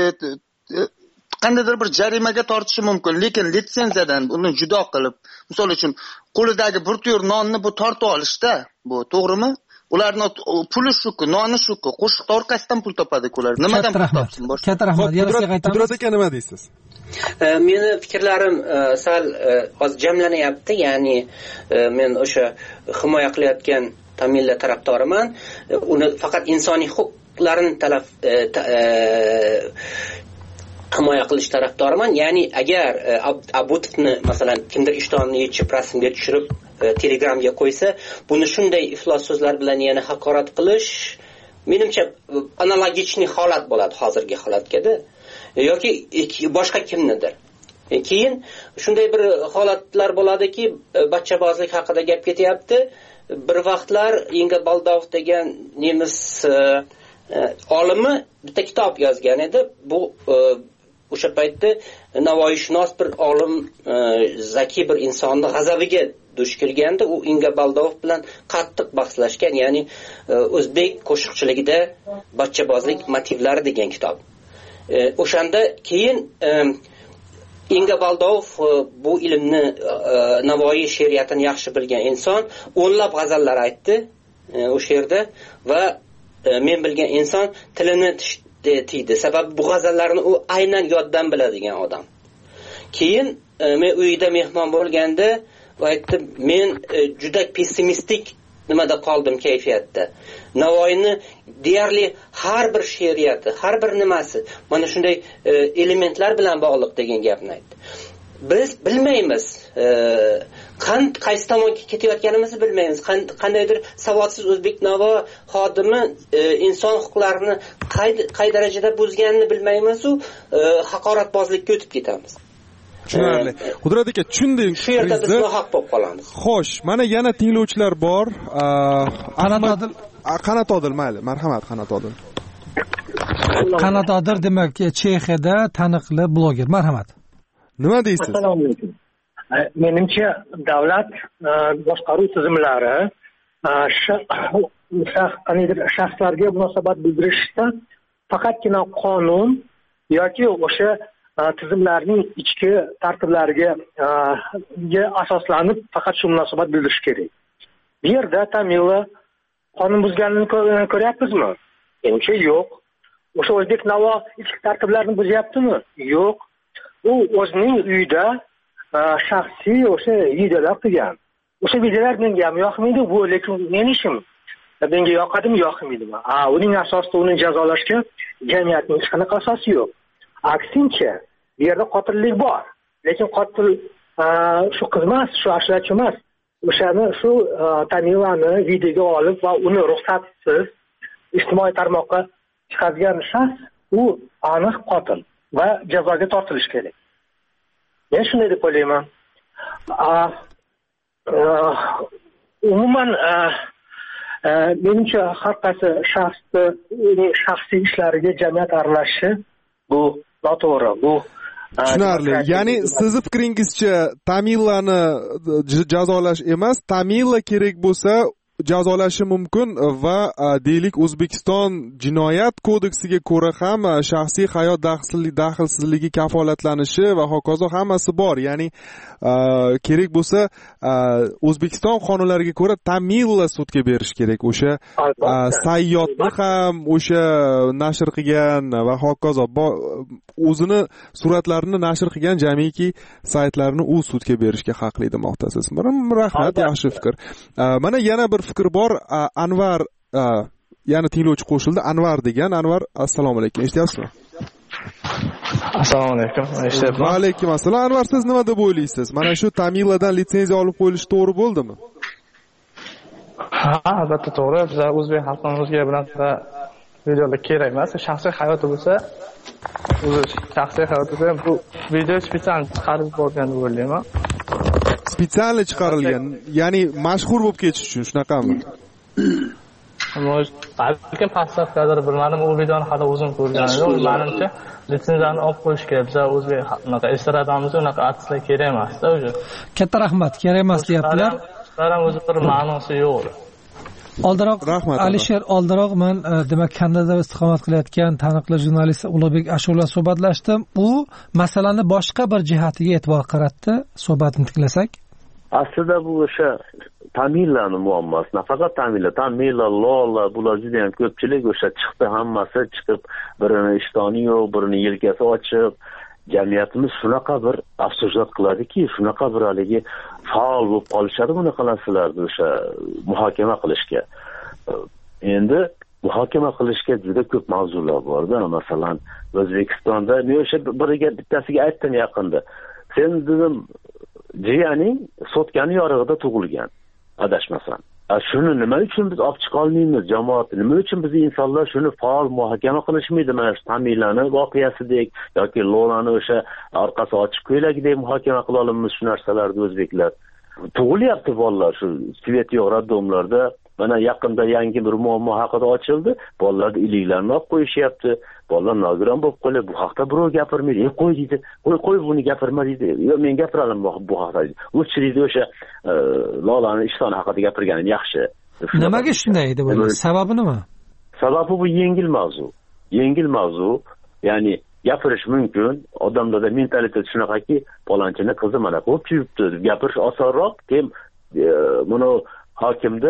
qandaydir bir jarimaga tortishi mumkin, lekin litsenziyadan uni judo qilib, misol uchun qo'lidagi bir tuyur nonni bu tortib olishda, bu to'g'rimi? Ularning puli shuku, noni shuku, qo'shiq orqasidan pul topadi ular. Nimadan pul topsin boshqa? Katta rahmat. Yana qaytamiz. Qudrat aka, nima deysiz? Meni fikrlarim sal oz jamlanyapti, ya'ni men o'sha himoya qilayotgan tamillar tarafdoriman. Uni faqat insoniy huquqlarini talab himoya qilish tarafdoriman. Ya'ni agar Abutovni masalan kimdir ishtonini yechib rasmga tushirib Telegramga qo'ysa, buni shunday iflos so'zlar bilan yana haqorat qilish menimcha analogichniy holat bo'ladi hozirgi holatga-da, yoki boshqa kimnidir. Keyin shunday bir holatlar bo'ladiki, bachchabozlik haqida gap ketyapti. Bir vaqtlar Inga Baldov degan nemis olimi bitta kitob yozgan edi. Bu o'sha paytda Navoiyshunos bir olim, zaki bir insonni g'azabiga duch kelganda, u Inga Baldov bilan qattiq bahslashgan, ya'ni o'zbek qo'shiqchiligida bachchabozlik motivlari degan kitob. O'shanda keyin Inga Baldov bu ilmni, Navoiy she'riyatini yaxshi bilgan inson, o'nlab g'azallar aytdi o'sha yerda va men bilgan inson tilini tiydi. Sababi bu g'azallarni u aynan yoddan biladigan odam. Keyin men uyda mehmon bo'lganda aytdim, men juda pessimistik nimada qoldim kayfiyatda. Navoiyni deyarli har bir she'riyati, har bir nimasi mana shunday elementlar bilan bog'liq degan gapni aytdi. Biz bilmaymiz qaysi tomonga ketayotganimizni bilmaymiz. Qandaydir savodsiz o'zbek navo xodimi inson huquqlarini qay darajada buzganini bilmaymiz u haqoratbozlikka o'tib ketamiz. Tushunarli. Qudrat aka, tushundik. Shu yerda biz nohaq bo'lib qolamiz. Xo'sh, mana yana tinglovchilar bor. Qanot Odil. Qanot Odil, mayli. Marhamat, Qanot Odil. Qanot Odil demak, Chexiyada taniqli bloger. Marhamat. Nima deysiz? Assalomu alaykum. Menimcha davlat boshqaruv tizimlari shaxslarga munosabat bildirishda faqatgina qonun yoki o'sha tizimlarning ichki tartiblariga asoslanib faqat shu munosabat bildirish kerak. Bu yerda Tamila qonun buzganini ko'ryapmizmi? Menimcha yo'q. O'sha o'zbek navo ichki tartiblarni buzyaptimi? Yo'q. U o'zining uyida shaxsiy o'sha videolar qilgan. O'sha videolar menga ham yoqmaydi, bu lekin men ishim. Menga yoqadimi, yoqmaydimi? Ha, uning asosida uni jazolashga jamiyatning hech qanaqa asosi yo'q. Aksincha, bu yerda qotillik bor. Lekin qotil shu qiz emas, shu ashulachi emas. O'shani shu Tamilani videoga olib va uni ruxsatsiz ijtimoiy tarmoqqa chiqargan shaxs u aniq qotil va jazoga tortilishi kerak. Men shunday deb o'ylayman. Umuman menimcha har qaysi shaxsni uning shaxsiy ishlariga jamiyat aralashishi bu noto'g'ri. Bu tushunarli. Ya'ni sizni fikringizcha Tamilani jazolash emas, Tamila kerak bo'lsa jazolashi mumkin va deylik O'zbekiston jinoyat kodeksiga ko'ra ham shaxsiy hayot daxlsizligi kafolatlanishi va hokazo hammasi bor. Ya'ni kerak bo'lsa O'zbekiston qonunlariga ko'ra Tamila sudga berish kerak. O'sha sayyodni ham o'sha nashr qilgan va hokazo o'zini suratlarini nashr qilgan jamiki saytlarni u sudga berishga haqli demoqdasiz. Rahmat, yaxshi fikr. Mana yana bir fikr bor. Anvar yana tinglovchi qo'shildi. Anvar degan. Anvar, assalomu alaykum. Eshityapsizmi? Assalomu alaykum. Eshityapman. Va alaykum assalom. Anvar, siz nima deb o'ylaysiz? Mana shu Tamiladan litsenziya olib qo'yilishi to'g'ri bo'ldimi? Ha, albatta to'g'ri. Biz o'zbek xalqimizga bunaqa videolar kerak emas. Shaxsiy hayoti bo'lsa, o'zi shaxsiy hayoti bo'lsa, bu video spesial chiqarib bo'lgan deb o'ylayman. Spesial chiqarilgan, ya'ni mashhur bo'lib ketish uchun, shunaqami? Balkim pastlargadir bilmadim, u videoni hali o'zim ko'rganim. Menimcha litsenziyani olib qo'yish kerak. Biz o'zbek unaqa estradamiz, unaqa artistlar kerak emas-da o'zi. Katta rahmat, kerak emas deyaptilar. Ularning o'zi bir ma'nosi yo'q. Oldinroq Alisher oldinroq men demak Kanadada istiqomat qilayotgan taniqli jurnalist Ulug'bek Ashurla suhbatlashdim. U masalani boshqa bir jihatiga e'tibor qaratdi. Suhbatni tinglasak. Aslida bu o'sha Tamilani muammosi, nafaqat Tamila, Tamila, Lola, bular juda ham ko'pchilik o'sha chiqdi, hammasi chiqib, birini ishtoni yo'q, birini yelkasi ochiq. Jamiyatimiz shunaqa bir afsuslat qiladiki, shunaqa bir haligi faol bo'lib qolishadi bunaqa narsalarni o'sha muhokama qilishga. Endi muhokama qilishga juda ko'p mavzular bor-da. Masalan, O'zbekistonda men o'sha biriga bittasiga aytdim yaqinda. Sen dedim, jiyaning sotkani yorig'ida tug'ilgan, adashmasam. Shuni nima uchun biz olib chiqa olmaymiz jamoat? Nima uchun biz insonlar shuni faol muhokama qilishmaydi? Mana shu Tamilani voqeasidek yoki Lolani o'sha orqasi ochiq ko'ylagidek muhokama qila olamiz shu narsalarni o'zbeklar. Tug'ilyapti bolalar shu svet yo'q raddomlarda. Mana yaqinda yangi bir muammo haqida ochildi. Bolalarni iliklarni olib qo'yishyapti. Bolalar nogiron bo'lib qolib, bu haqda birov gapirmaydi. "Ey qo'y" deydi. "Qo'y, qo'y buni gapirma" deydi. "Yo'q, men gapiraman bu haqda" deydi. O'chirdi o'sha Lolani ishtoni haqida gapirganim yaxshi. Nimaga shunday deb o'ylaysiz? Sababi nima? Sababi bu yengil mavzu. Yengil mavzu, ya'ni gapirish mumkin. Odamlarda mentalitet shunaqaki, palonchini qizi mana ko'p yuribdi deb gapirish osonroq. Keyin buni hokimda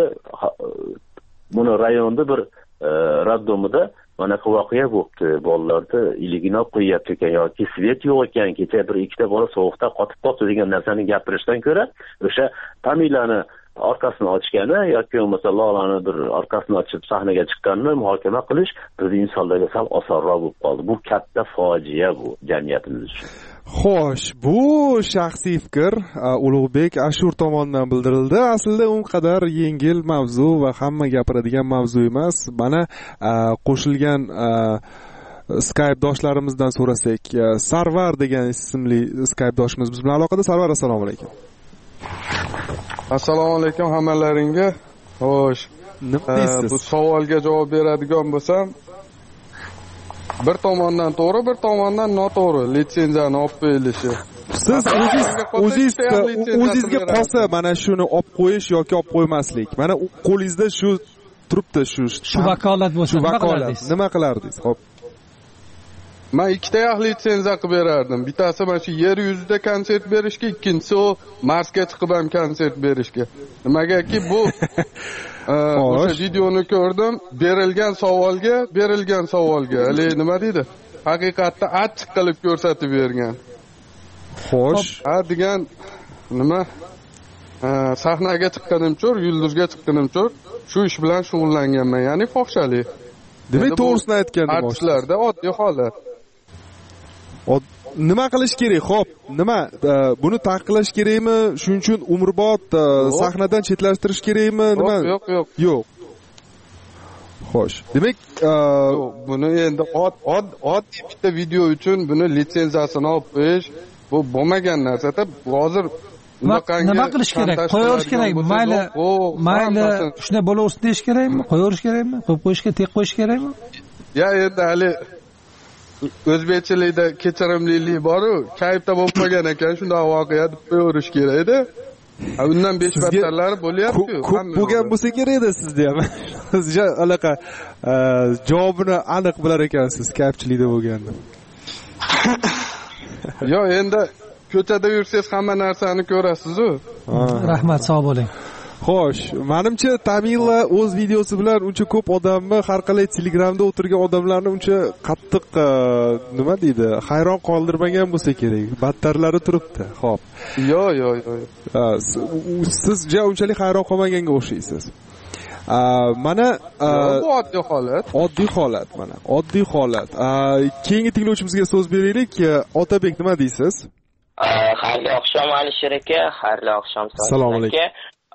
buni rayonda bir raddomida mana bu voqea bo'libdi. Bolalarni iligini olib qo'yapti ekan yoki svet yo'q ekan, kecha bir ikkita bola sovuqda qotib qoldi degan narsani gapirishdan ko'ra, o'sha Tamilani orqasini ochgani yoki bo'lmasa Lolani bir orqasini ochib sahnaga chiqqanini muhokama qilish biz insonlarga sal osonroq bo'lib qoldi. Bu katta fojia bu jamiyatimiz uchun. Xo'sh, bu shaxsiy fikr Ulug'bek Ashur tomonidan bildirildi. Aslida u qadar yengil mavzu va hamma gapiradigan mavzu emas. Mana qo'shilgan Skype doshlarimizdan so'rasak, Sarvar degan ismli Skype doshimiz biz bilan aloqada. Sarvar, assalomu alaykum. Assalomu alaykum hammalaringga. Xo'sh, nima deysiz? Bu savolga javob beradigan bo'lsam, bir tomondan to'g'ri, bir tomondan noto'g'ri litsenziyani olib qo'yilishi. Siz o'zingiz o'zingizga qolsa mana shuni olib qo'yish yoki olib qo'ymaslik. Mana qo'lingizda shu turibdi, shu shu vakolat bo'lsa nima qilardingiz? Nima qilardingiz? Xo'p. Men ikkita yoq litsenziya qilib berardim. Bittasi mana shu yer yuzida konsert berishga, ikkinchisi o Marsga chiqib ham konsert berishga. Nimagaki bu o'sha videoni ko'rdim, berilgan savolga, berilgan savolga, hali nima deydi? Haqiqatda achchiq qilib ko'rsatib bergan. Xo'sh, ha degan nima? Sahnaga chiqqanim-chor, yulduzga chiqqanim-chor, shu ish bilan shug'ullanganman, ya'ni fohishalik. Demak, to'g'risini aytgandim. Artistlarda oddiy holat. Nima qilish kerak? Xo'p, nima buni taqiqlash kerakmi? Shuning uchun umrbod sahnadan chetlashtirish kerakmi? Nima? Yo'q, yo'q. Yo'q. Xo'sh. Demak, buni endi oddiy bitta video uchun buni litsenziyasini olib qo'yish bu bo'lmagan narsa-da. Hozir nima qilish kerak? Qo'yaverish kerakmi? Mayli, mayli shunday bo'laversin deyish kerakmi? Qo'yaverish kerakmi? Qo'yib qo'yishga, tek qo'yish kerakmi? Ya endi hali o'zbekchilikda kechirimlilik bor-ku, kayfda bo'lib qolgan ekan, shunday voqea deb qo'yaverish kerak edi. Undan besh battarlari bo'lyapti-ku. Ko'p bo'lgan bo'lsa kerak edi sizda ham. Sizga anaqa javobini aniq bilar ekansiz, kayfchilikda bo'lganda. Yo, endi ko'chada yursangiz hamma narsani ko'rasiz-ku. Rahmat, sog' bo'ling. Xo'sh, menimcha Tamila o'z videosi bilan uncha ko'p odamni, har qalay Telegramda o'tirgan odamlarni uncha qattiq nima deydi, hayron qoldirmagan bo'lsa kerak. Battarlari turibdi. Xo'p. Yo, yo, yo. Siz ja unchalik hayron qolmaganga o'xshaysiz. Mana bu oddiy holat. Oddiy holat mana. Oddiy holat. Keyingi tinglovchimizga so'z beraylik. Otabek, nima deysiz? Xayrli oqshom Alisher aka, xayrli oqshom Assalomu alaykum.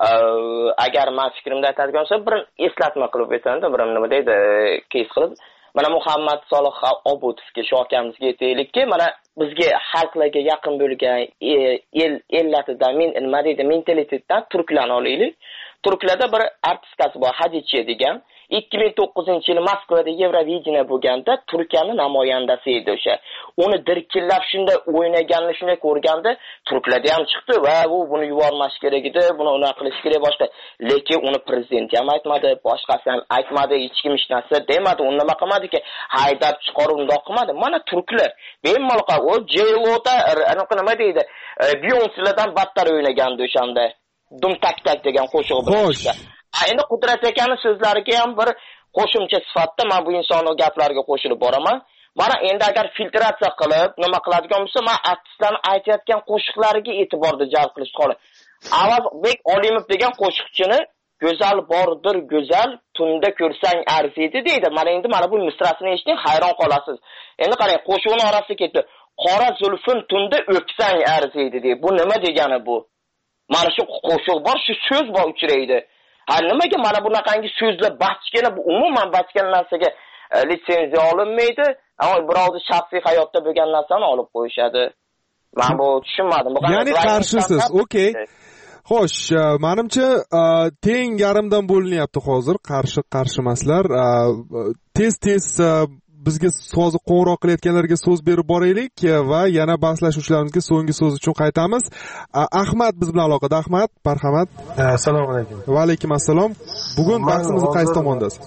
Agar men fikrimni aytadigan bo'lsam, bir eslatma qilib o'taman-da, bir nima deydi, keys qilib. Mana Muhammad Solih Obutovga, shu akamizga aytaylikki, mana bizga xalqlarga yaqin bo'lgan el ellatidan, men nima deydi, mentalitetdan turklarni olaylik. Turklarda bir artistkasi bor, Hadicha degan. ikki ming to'qqizinchi yil Moskvada Eurovideniya bo'lganda Turkiyani namoyandasi edi o'sha. Uni dirkillab shunda o'ynaganini shunday ko'rganda turklarda ham chiqdi va u buni yubormash kerak edi, buni unaqa qilish kerak boshqa. Lekin uni prezident ham aytmadi, boshqasi ham aytmadi, hech kim hech narsa demadi. Uni nima qilmadiki, haydab chiqarib undoq qilmadi. Mana turklar bemalol o J-Lo'da anaqa nima deydi, Beyonce'lardan battar o'ynagandi o'shanda. Dum tak tak degan qo'shig'i bilan. Endi Qudrat akaning so'zlariga ham bir qo'shimcha sifatida men bu insonning gaplariga qo'shilib boraman. Mana endi agar filtratsiya qilib nima qiladigan bo'lsa, men artistlarning aytayotgan qo'shiqlariga e'tiborni jalb qilish qoladi. Avazbek Olimov degan qo'shiqchini go'zal bordir, go'zal tunda ko'rsang arziydi deydi. Mana endi mana bu misrasini eshiting, hayron qolasiz. Endi qarang, qo'shiqning orasiga ketdi. Qora zulfin tunda o'psang arziydi deydi. Bu nima degani bu? Mana shu qo'shiq bor, shu so'z bor uchraydi. Ha nimaga mana bunaqangi so'zlar bachkana, bu umuman bachkana narsaga litsenziya olinmaydi, ammo birovni shaxsiy hayotda bo'lgan narsani olib qo'yishadi. Men bu tushunmadim. Bu ya'ni qarshisiz. Okey. Xo'sh, menimcha teng yarimdan bo'linyapti hozir, qarshi qarshi emaslar. Tez-tez bizga hozir qo'ng'iroq qilayotganlarga so'z berib boraylik va yana bahslashuvchilarimizga so'nggi so'z uchun qaytamiz. Ahmad biz bilan aloqada. Ahmad, marhamat. Assalomu alaykum. Va alaykum assalom. Bugun bahsimizni qaysi tomondasiz?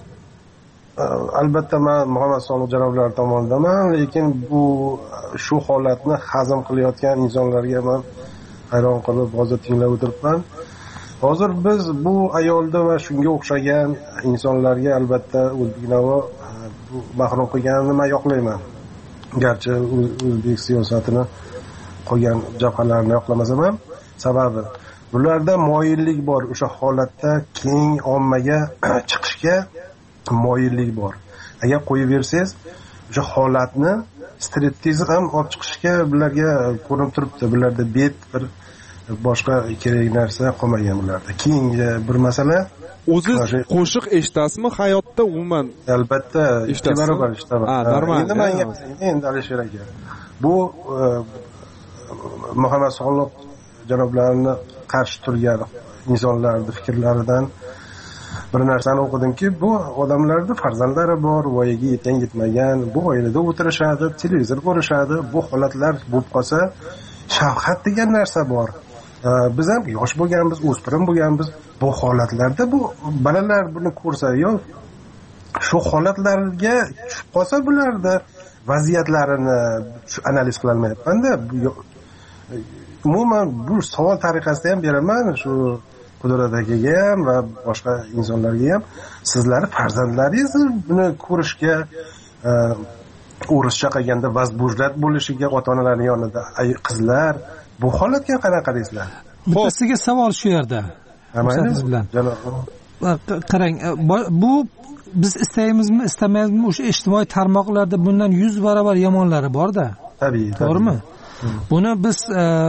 Albatta men Muhammad Solih janoblar tomonidaman, lekin bu shu holatni hazm qilayotgan insonlarga men hayron qolib hozir tinglab o'tiribman. Hozir biz bu ayolda va shunga o'xshagan insonlarga albatta O'zbeknavo bu mahrum qilganini men yoqlayman. Garchi o'zbek siyosatini qo'ygan jabhalarni yoqlamasam ham, sababi bularda moyillik bor. O'sha holatda keng ommaga chiqishga moyillik bor. Agar qo'yib bersangiz, o'sha holatni striptizni ham olib chiqishga bularga ko'rinib turibdi. Bularda bet bir boshqa kerak narsa qolmagan bularda. Keyingi bir masala, o'ziz qo'shiq eshitasizmi hayotda umuman? Albatta, ikki barobar eshitaman. Ha, normal. Endi men endi Alisher aka, bu Muhammad Solih janoblarini qarshi turgan insonlarning fikrlaridan bir narsani o'qidimki, bu odamlarda farzandlari bor, voyaga yetgan yetmagan, bu oilada o'tirishadi, televizor ko'rishadi. Bu holatlar bo'lib qolsa, shafqat degan narsa bor. Biz ham yosh bo'lganmiz, o'spirin bo'lganmiz. Bu holatlarda bu bolalar buni ko'rsa, yo shu holatlarga tushib qolsa, bularda vaziyatlarini analiz qila olmayapman-da. Umuman bu savol tariqasida ham beraman shu Qudrat akaga ham va boshqa insonlarga ham, sizlarning farzandlaringiz buni ko'rishga, o'rischa qilganda vazbujlat bo'lishiga ota-onalarning yonida qizlar bu holatga qanaqa qaraysizlar? Bittasiga savol shu yerda. Siz bilan. Qarang, bu biz istaymizmi, istamayapmizmi, o'sha ijtimoiy tarmoqlarda bundan yuz barobar yomonlari bor-da. Tabiiy. To'g'rimi? Buni biz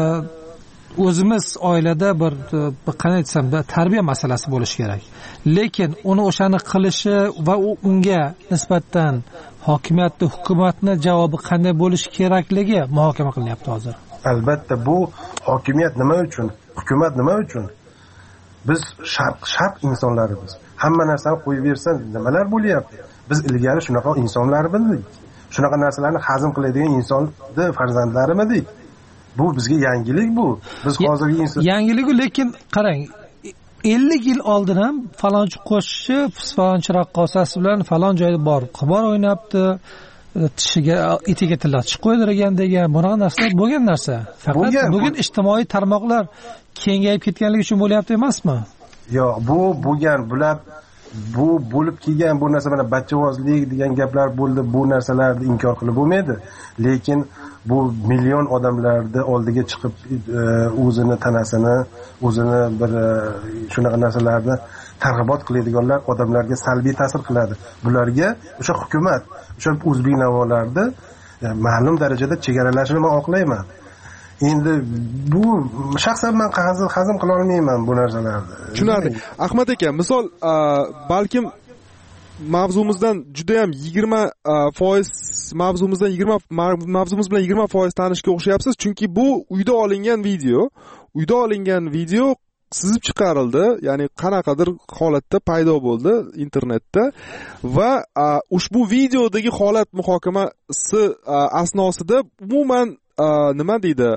o'zimiz oilada bir qanday desam-da, tarbiya masalasi bo'lishi kerak. Lekin uni o'shani qilishi va unga nisbatan hokimiyatni, hukumatni javobi qanday bo'lishi kerakligi muhokama qilinyapti hozir. Albatta, bu hokimiyat nima uchun, hukumat nima uchun? Biz sharq sharq insonlarimiz. Hamma narsani qo'yib bersa nimalar bo'lyapti? Biz ilgari shunaqa insonlar edik. Shunaqa narsalarni hazm qiladigan insonni farzandlarimi edik. Bu bizga yangilik bu. Biz hozirgi inson yangilik, lekin qarang, ellik yil oldin ham falonchi qo'shiqchi, falonchi raqqosasi bilan falon joyda bor, qimor o'ynabdi, tishiga itiga tillatib qo'ydirgan degan bunaqa narsalar bo'lgan narsa. Faqat bugun ijtimoiy tarmoqlar kengayib ketganligi uchun bo'lyapti emasmi? Yo'q, bu bo'lgan, bular bu bo'lib kelgan bu narsa, mana bachchavozlik degan gaplar bo'ldi, bu narsalarni inkor qilib bo'lmaydi. Lekin bu million odamlarni oldiga chiqib o'zini tanasini, o'zini bir shunaqa narsalarni targ'ibot qiladiganlar odamlarga salbiy ta'sir qiladi. Bularga o'sha hukumat, o'sha o'zbek navolarni ma'lum darajada chegaralashini men oqlayman. Endi bu shaxsan men hazm qila olmayman bu narsalarni. Tushunarli. Ahmad aka, misol balkim mavzumizdan juda ham yigirma foiz mavzumizdan yigirma mavzumuz bilan yigirma foiz tanishga o'xshayapsiz, chunki bu uyda olingan video, uyda olingan video sizib chiqarildi, ya'ni qanaqadir holatda paydo bo'ldi internetda va ushbu videodagi holat muhokamasi asnosida umuman nima deydi,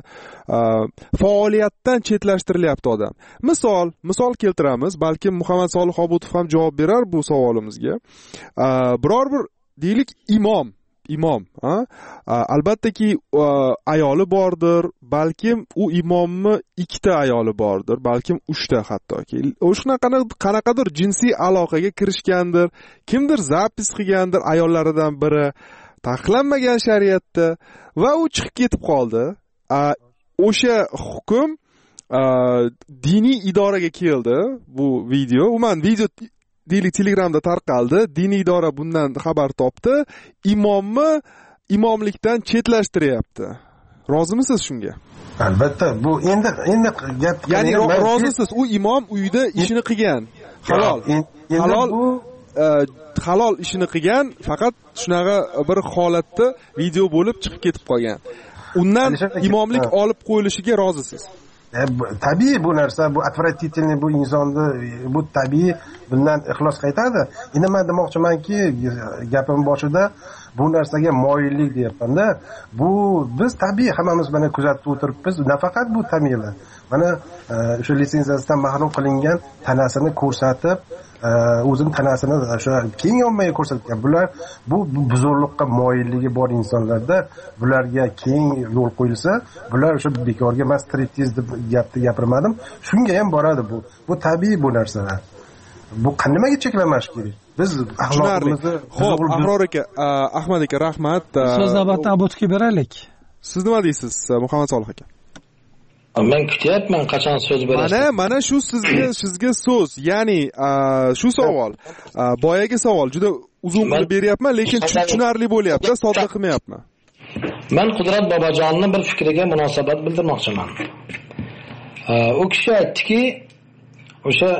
faoliyatdan chetlashtirilyapti odam. Misol, misol keltiramiz, balki Muhammad Solih Obutov ham javob berar bu savolimizga. Biror bir deylik imom, imom, ha? Albattaki ayoli bordir, balkim u imomni ikkita ayoli bordir, balkim uchta hattoki. O'shanaqa qanaqadir jinsiy aloqaga kirishgandir, kimdir zapis qilgandir ayollaridan biri, taqiqlanmagan shariatda va u chiqib ketib qoldi. O'sha hukm diniy idoraga keldi, bu video. Umuman video deylik Telegramda tarqaldi. Diniy idora bundan xabar topdi. Imomni imomlikdan chetlashtiryapti. Rozimisiz shunga? Albatta, bu endi endi gap, ya'ni rozisiz, u imom uyda ishini qilgan. Halol. Halol halol ishini qilgan, faqat shunaqa bir holatda video bo'lib chiqib ketib qolgan. Undan imomlik olib qo'yilishiga rozisiz? Tabiiy bu narsa, bu отвратительный, bu insonni, bu tabiiy, bundan ixlos qaytadi. Endi men demoqchimanki, gapim boshida bu narsaga moyillik deyapman-da. Bu biz tabiiy hammamiz mana kuzatib o'tiribmiz. Nafaqat bu Tamila. Mana o'sha litsenziyasidan mahrum qilingan tanasini ko'rsatib, o'zini tanasini o'sha keng ommaga ko'rsatgan. Bular bu buzurliqqa moyilligi bor insonlarda, bularga keng yo'l qo'yilsa, bular o'sha bekorga mas striptiz deb gapni gapirmadim. Shunga ham boradi bu. Bu tabiiy bu narsalar. Bu qanday cheklamash kerak? Biz axloqimizni, xo'p, Ahror aka, Ahmad aka, rahmat. So'z navbatni Abutovga beraylik. Siz nima deysiz, Muhammad Solih aka? Men kutyapman qachon so'z berasiz. Mana, mana shu sizga sizga so'z. Ya'ni shu savol, boyagi savol juda uzun qilib beryapman, lekin tushunarli bo'lyapti, sodda qilmayapman. Men Qudrat Bobojonning bir fikriga munosabat bildirmoqchiman. U kishi aytdiki, o'sha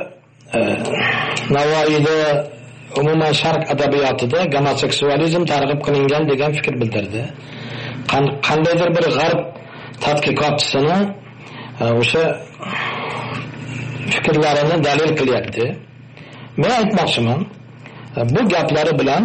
Navoiyda umuman sharq adabiyotida gomoseksualizm targ'ib qilingan degan fikr bildirdi. Qandaydir bir g'arb tadqiqotchisini o'sha fikrlarini dalil qilyapti. Men aytmoqchiman, bu gaplari bilan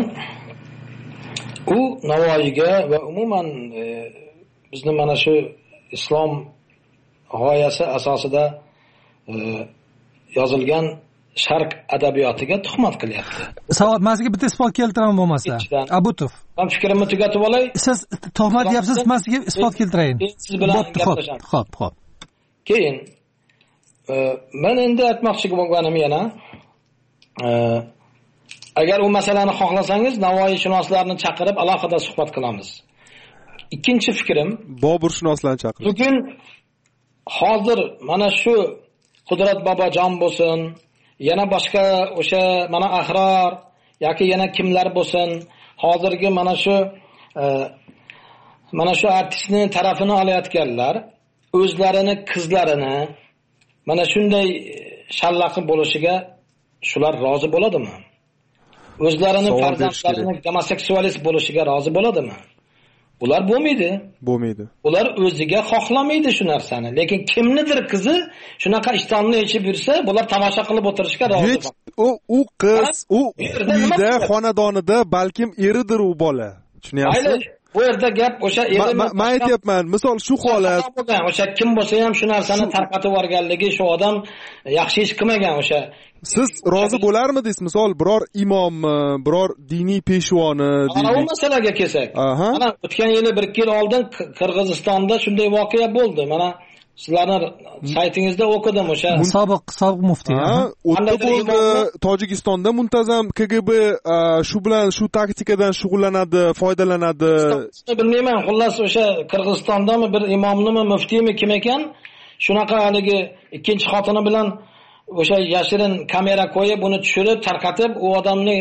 u Navoiyga va umuman e, bizni mana shu islom g'oyasi asosida e, yozilgan sharq adabiyotiga tuhmat qilyapti. Savol, men sizga bitta isbot keltiraman bo'lmasa. Abutov. Men fikrimni tugatib olay. Siz tuhmat deyapsiz, men sizga isbot keltirayin. Siz bilan gaplashamiz. Xo'p, xo'p. Keyin e, men endi aytmoqchi bo'lganim yana e, agar u masalani xohlasangiz, Navoiyshunoslarni chaqirib alohida suhbat qilamiz. Ikkinchi fikrim, Boburshunoslarni chaqirib. Bugun hozir mana shu Qudrat Bobojon bo'lsin, yana boshqa o'sha mana Ahror yoki yana kimlar bo'lsin, hozirgi mana shu e, mana shu artistni tarafini olayotganlar, o'zlarini qizlarini mana shunday shallaqi bo'lishiga shular rozi bo'ladimi? O'zlarini farzandlarini gomoseksualist bo'lishiga rozi bo'ladimi? Ular bo'lmaydi. Bo'lmaydi. Ular o'ziga xohlamaydi shu narsani. Lekin kimnidir qizi shunaqa ishtonni ichib yursa, bular tomosha qilib o'tirishga rozi. U u qiz, u uyda, xonadonida balkim eridir u bola. Tushunyapsizmi? Bu yerda gap o'sha eri. Men aytyapman, misol shu holat, o'sha kim bo'lsa ham shu narsani tarqatib yuborganligi, shu odam yaxshi ish qilmagan o'sha. Siz rozi bo'larmidingiz, misol biror imommi, biror diniy peshvoni deylik. Ana bu masalaga kelsak. Mana o'tgan yili bir ikki yil oldin Qirg'izistonda shunday voqea bo'ldi. Mana sizlarning saytingizda o'qidim o'sha. Sobiq sobiq muftiy. O'tda bo'ldi. Tojikistonda muntazam K G B shu bilan shu taktikadan shug'ullanadi, foydalanadi. Bilmayman, xullas o'sha Qirg'izistondami bir imomnimi, muftiymi kim ekan, shunaqa haligi ikkinchi xotini bilan o'sha yashirin kamera qo'yib, uni tushirib, tarqatib, u odamni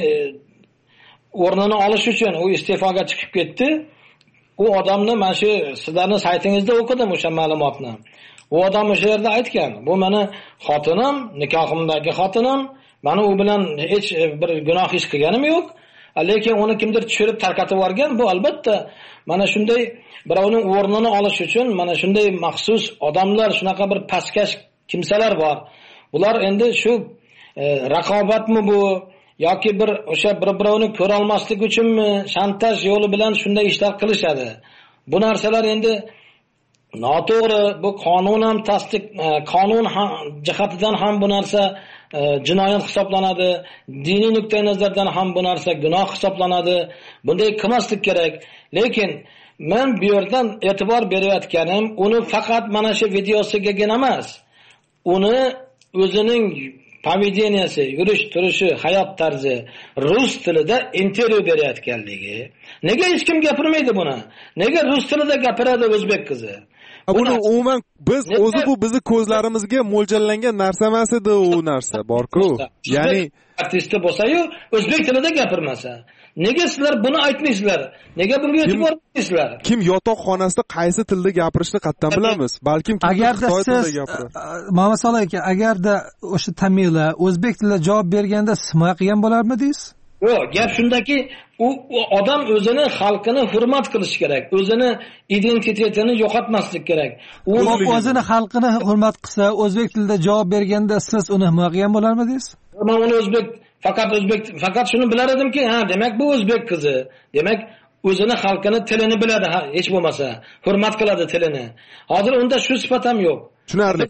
o'rnini olish uchun u iste'foga chiqib ketdi. U odamni mana shu sizlarning saytingizda o'qidim o'sha ma'lumotni. U odam o'sha yerda aytgan, bu meni xotinim, nikohimdagi xotinim, meni u bilan hech bir gunoh ish qilganim yo'q. Lekin uni kimdir tushirib tarqatib yuborgan. Bu albatta mana shunday birovning o'rnini olish uchun mana shunday maxsus odamlar, shunaqa bir pastkash kimsalar bor. Ular endi shu e, raqobatmi bu yoki bir o'sha bir-birovni ko'ra olmaslik uchunmi, shantaj yo'li bilan shunday ishlar qilishadi. Bu narsalar endi noto'g'ri. Bu qonun ham tasdiq, e, qonun ham jihatidan ham bu narsa e, jinoyat hisoblanadi. Diniy nuqtai nazardan ham bu narsa gunoh hisoblanadi. Bunday qilmaslik kerak. Lekin men bu yerdan e'tibor berayotganim, uni faqat mana shu videosigagina emas, uni o'zining поведенияsi, yurish turishi, hayot tarzi rus tilida intervyu berayotganligi. Nega hech kim gapirmaydi buni? Nega rus tilida gapiradi o'zbek qizi? Buni umuman biz o'zi bu bizni ko'zlarimizga mo'ljallangan narsa emas edi, u narsa bor-ku. Ya'ni artisti bo'lsa-yu, o'zbek tilida gapirmasa, nega sizlar buni aytmaysizlar? Nega bunga e'tibor bermaysizlar? Kim yotoqxonasida qaysi tilda gapirishni qattan bilamiz? Balkim agarda siz Muhammad Saloh aka, agarda o'sha tamila o'zbek tilida javob berganda himoya qilgan bo'larmidingiz? Yo'q, gap shundaki, u odam o'zini xalqini hurmat qilish kerak, o'zini identitetini yo'qotmaslik kerak. U o'zini xalqini hurmat qilsa, o'zbek tilida javob berganda siz uni himoya qilgan bo'larmidingiz? Men uni o'zbek faqat o'zbek faqat shuni bilar edimki, ha, demak bu o'zbek qizi. Demak, o'zini xalqini tilini biladi, ha, hech bo'lmasa, hurmat qiladi tilini. Hozir unda shu sifat ham yo'q. Tushunarli.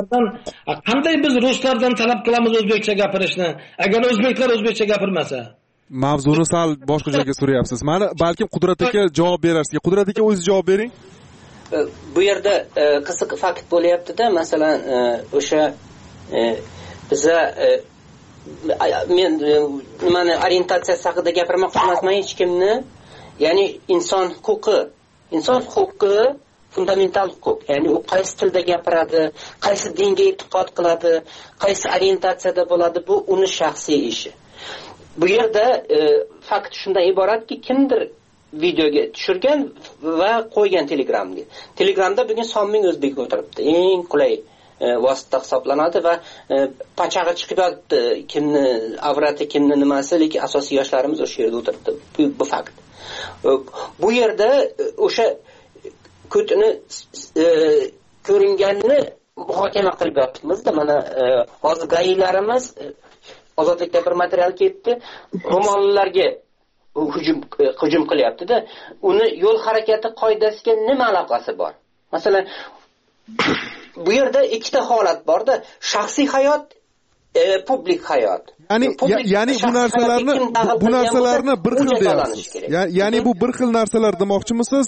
Qanday biz ruslardan talab qilamiz o'zbekcha gapirishni, agar o'zbeklar o'zbekcha gapirmasa? Mavzuni sal boshqa joyga suryapsiz. Mani balkim Qudrat aka javob berarsiz. Qudrat aka o'zingiz javob bering. Bu yerda qiziq fakt bo'lyapti-da, masalan, o'sha biza men nimani orientatsiyasi haqida gapirmoqchi emasman hech kimni. Ya'ni inson huquqi, inson huquqi fundamental huquq. Ya'ni u qaysi tilda gapiradi, qaysi dinga e'tiqod qiladi, qaysi orientatsiyada bo'ladi, bu uni shaxsiy ishi. Bu yerda e, fakt shundan iboratki, kimdir videoga tushirgan va qo'ygan Telegramga. Telegramda bugun son ming o'zbek o'tiribdi. Eng qulay vosita hisoblanadi va pachag'i chiqib yotdi, kimni avrati, kimni nimasi, lekin asosiy yoshlarimiz o'sha yerda o'tiribdi. Bu, bu fakt. Bu yerda o'sha ko'tini e, ko'ringanni muhokama qilib yotibmiz-da. Mana e, hozir gayilarimiz e, ozodlikda bir material ketdi. Ro'mollarga hujum hujum qilyapti-da. Uni yo'l harakati qoidasiga nima aloqasi bor? Masalan, bu yerda ikkita holat bor-da. Shaxsiy hayot, e, publik hayot. Ya'ni ya'ni bu narsalarni bu narsalarni bir xil deyapsiz. Ya'ni bu bir xil narsalar demoqchimisiz?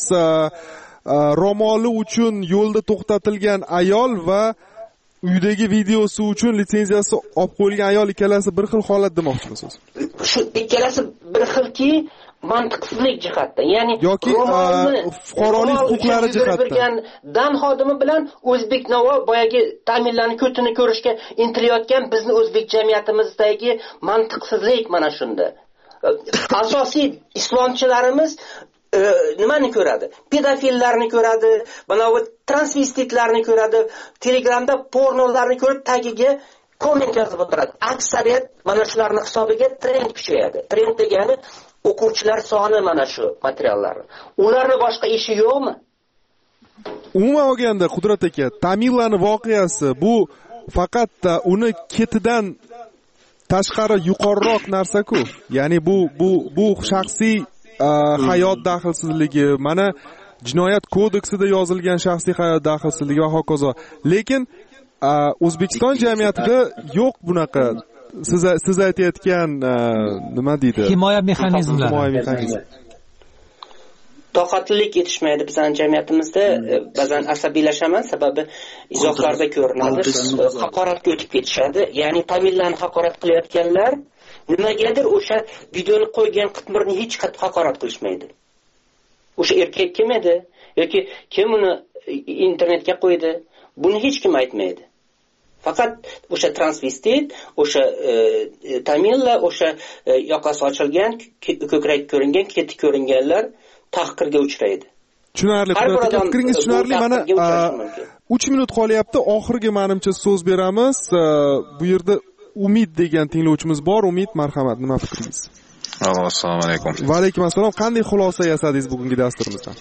Ro'moli uchun yo'lda to'xtatilgan ayol va uydagi videosi uchun litsenziyasi olib qo'yilgan ayol ikkalasi bir xil holat demoqchimisiz? Shu ikkalasi bir xilki, mantiqsizlik jihatdan, ya'ni yoki fuqarolik huquqlari jihatdan dan xodimi bilan o'zbek navo boyagi ta'minlarni ko'tini ko'rishga intilayotgan bizni o'zbek jamiyatimizdagi mantiqsizlik mana shunda. Asosiy islomchilarimiz e, nimani ko'radi? Pedofillarni ko'radi, mana bu transvestitlarni ko'radi, Telegramda pornolarni ko'rib tagiga komment yozib o'tiradi. Aksariyat mana shularning hisobiga trend kuchayadi. Trend degani o'quvchilar soni mana shu materiallarni. Ularning boshqa ishi yo'qmi? Umuman olganda, Qudrat aka, Tamilani voqeasi bu faqat uni ketidan tashqari yuqoriroq narsa-ku. Ya'ni bu bu bu shaxsiy hayot daxlsizligi, mana jinoyat kodeksida yozilgan shaxsiy hayot daxlsizligi va hokazo. Lekin O'zbekiston jamiyatida yo'q bunaqa siz siz aytayotgan nima deydi? Himoya mexanizmlari. Himoya mexanizmi. Toqatlilik yetishmaydi bizning jamiyatimizda. Ba'zan asabiylashaman, sababi izohlarda ko'rinadi. Haqoratga o'tib ketishadi. Ya'ni tamillarni haqorat qilayotganlar nimagadir o'sha videoni qo'ygan qitmirni hech qat haqorat qilishmaydi. O'sha erkak kim edi yoki kim uni internetga qo'ydi, buni hech kim aytmaydi. Faqat o'sha transvestit, o'sha e, tamillar, o'sha e, yoqasi ochilgan, ko'krak ko'ringan, keti ko'ringanlar tahqirga uchraydi. Tushunarli. Fikringiz tushunarli. Mana uch minut qolyapti. Oxirgi menimcha so'z beramiz. Bu yerda Umid degan tinglovchimiz bor. Umid, marhamat, nima fikringiz? Assalomu alaykum. Va alaykum assalom. Qanday xulosa yasadingiz bugungi dasturimizdan?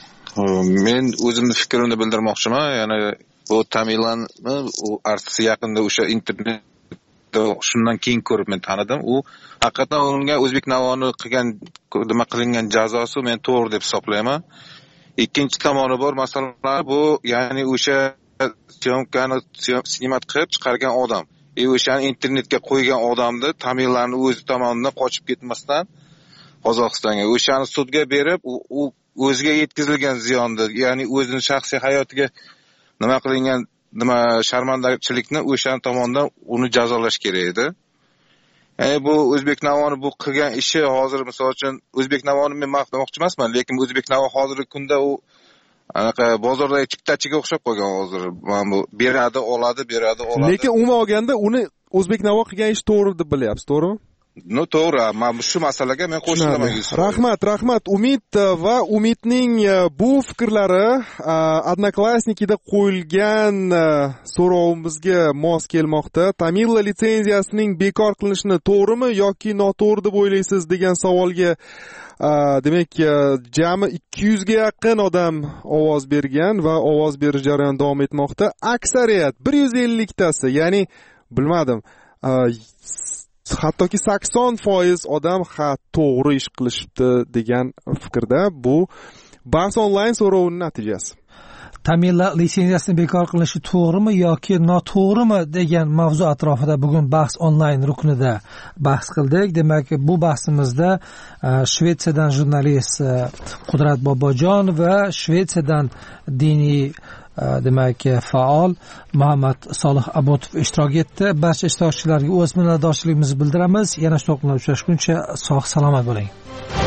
Men o'zimning fikrimni bildirmoqchiman. Ya'ni bu Tamilani u artist yaqinda o'sha internetda shundan keyin ko'rib men tanidim. U haqiqatan unga o'zbek navoni qilgan nima qilingan jazosi men to'g'ri deb hisoblayman. Ikkinchi tomoni bor, masalan, bu ya'ni o'sha syomkani snimat qilib chiqargan odam. E o'shani internetga qo'ygan odamni Tamillarni o'zi tomonidan qochib ketmasdan Qozog'istonga o'shani sudga berib, u o'ziga yetkazilgan ziyonni, ya'ni o'zining shaxsiy hayotiga nima qilingan nima sharmandachilikni o'shan tomonidan uni jazolash kerak edi. Ya'ni bu o'zbek navoni bu qilgan ishi hozir misol uchun o'zbek navoni men maqtamoqchi emasman, lekin o'zbek navo hozirgi kunda u anaqa bozordagi chiptachiga o'xshab qolgan hozir. Mana bu beradi, oladi, beradi, oladi. Lekin umuman olganda uni o'zbek navo qilgan ish to'g'ri deb bilyapsiz, to'g'rimi? No, to'g'ri. Men shu masalaga men qo'shilaman. Rahmat, rahmat. Umid va Umidning bu fikrlari Odnoklassnikida qo'yilgan so'rovimizga mos kelmoqda. Tamila litsenziyasining bekor qilinishini to'g'rimi yoki noto'g'ri deb o'ylaysiz degan savolga demak, jami ikki yuz ga yaqin odam ovoz bergan va ovoz berish jarayoni davom etmoqda. Aksariyat bir yuz ellik tasi, ya'ni bilmadim, hattoki sakson foiz odam ha to'g'ri ish qilishibdi degan fikrda. Bu bahs onlayn so'rovining natijasi. Tamila litsenziyasini bekor qilishi to'g'rimi yoki noto'g'rimi degan mavzu atrofida bugun bahs onlayn ruknida bahs qildik. Demak, bu bahsimizda Shvetsiyadan jurnalist Qudrat Bobojon va Shvetsiyadan diniy demak faol Muhammad Solih Abotov ishtirok etdi. Barcha ishtirokchilarga o'z minnatdorchiligimizni bildiramiz. Yana shu to'g'ridan uchrashguncha sog' salomat bo'ling.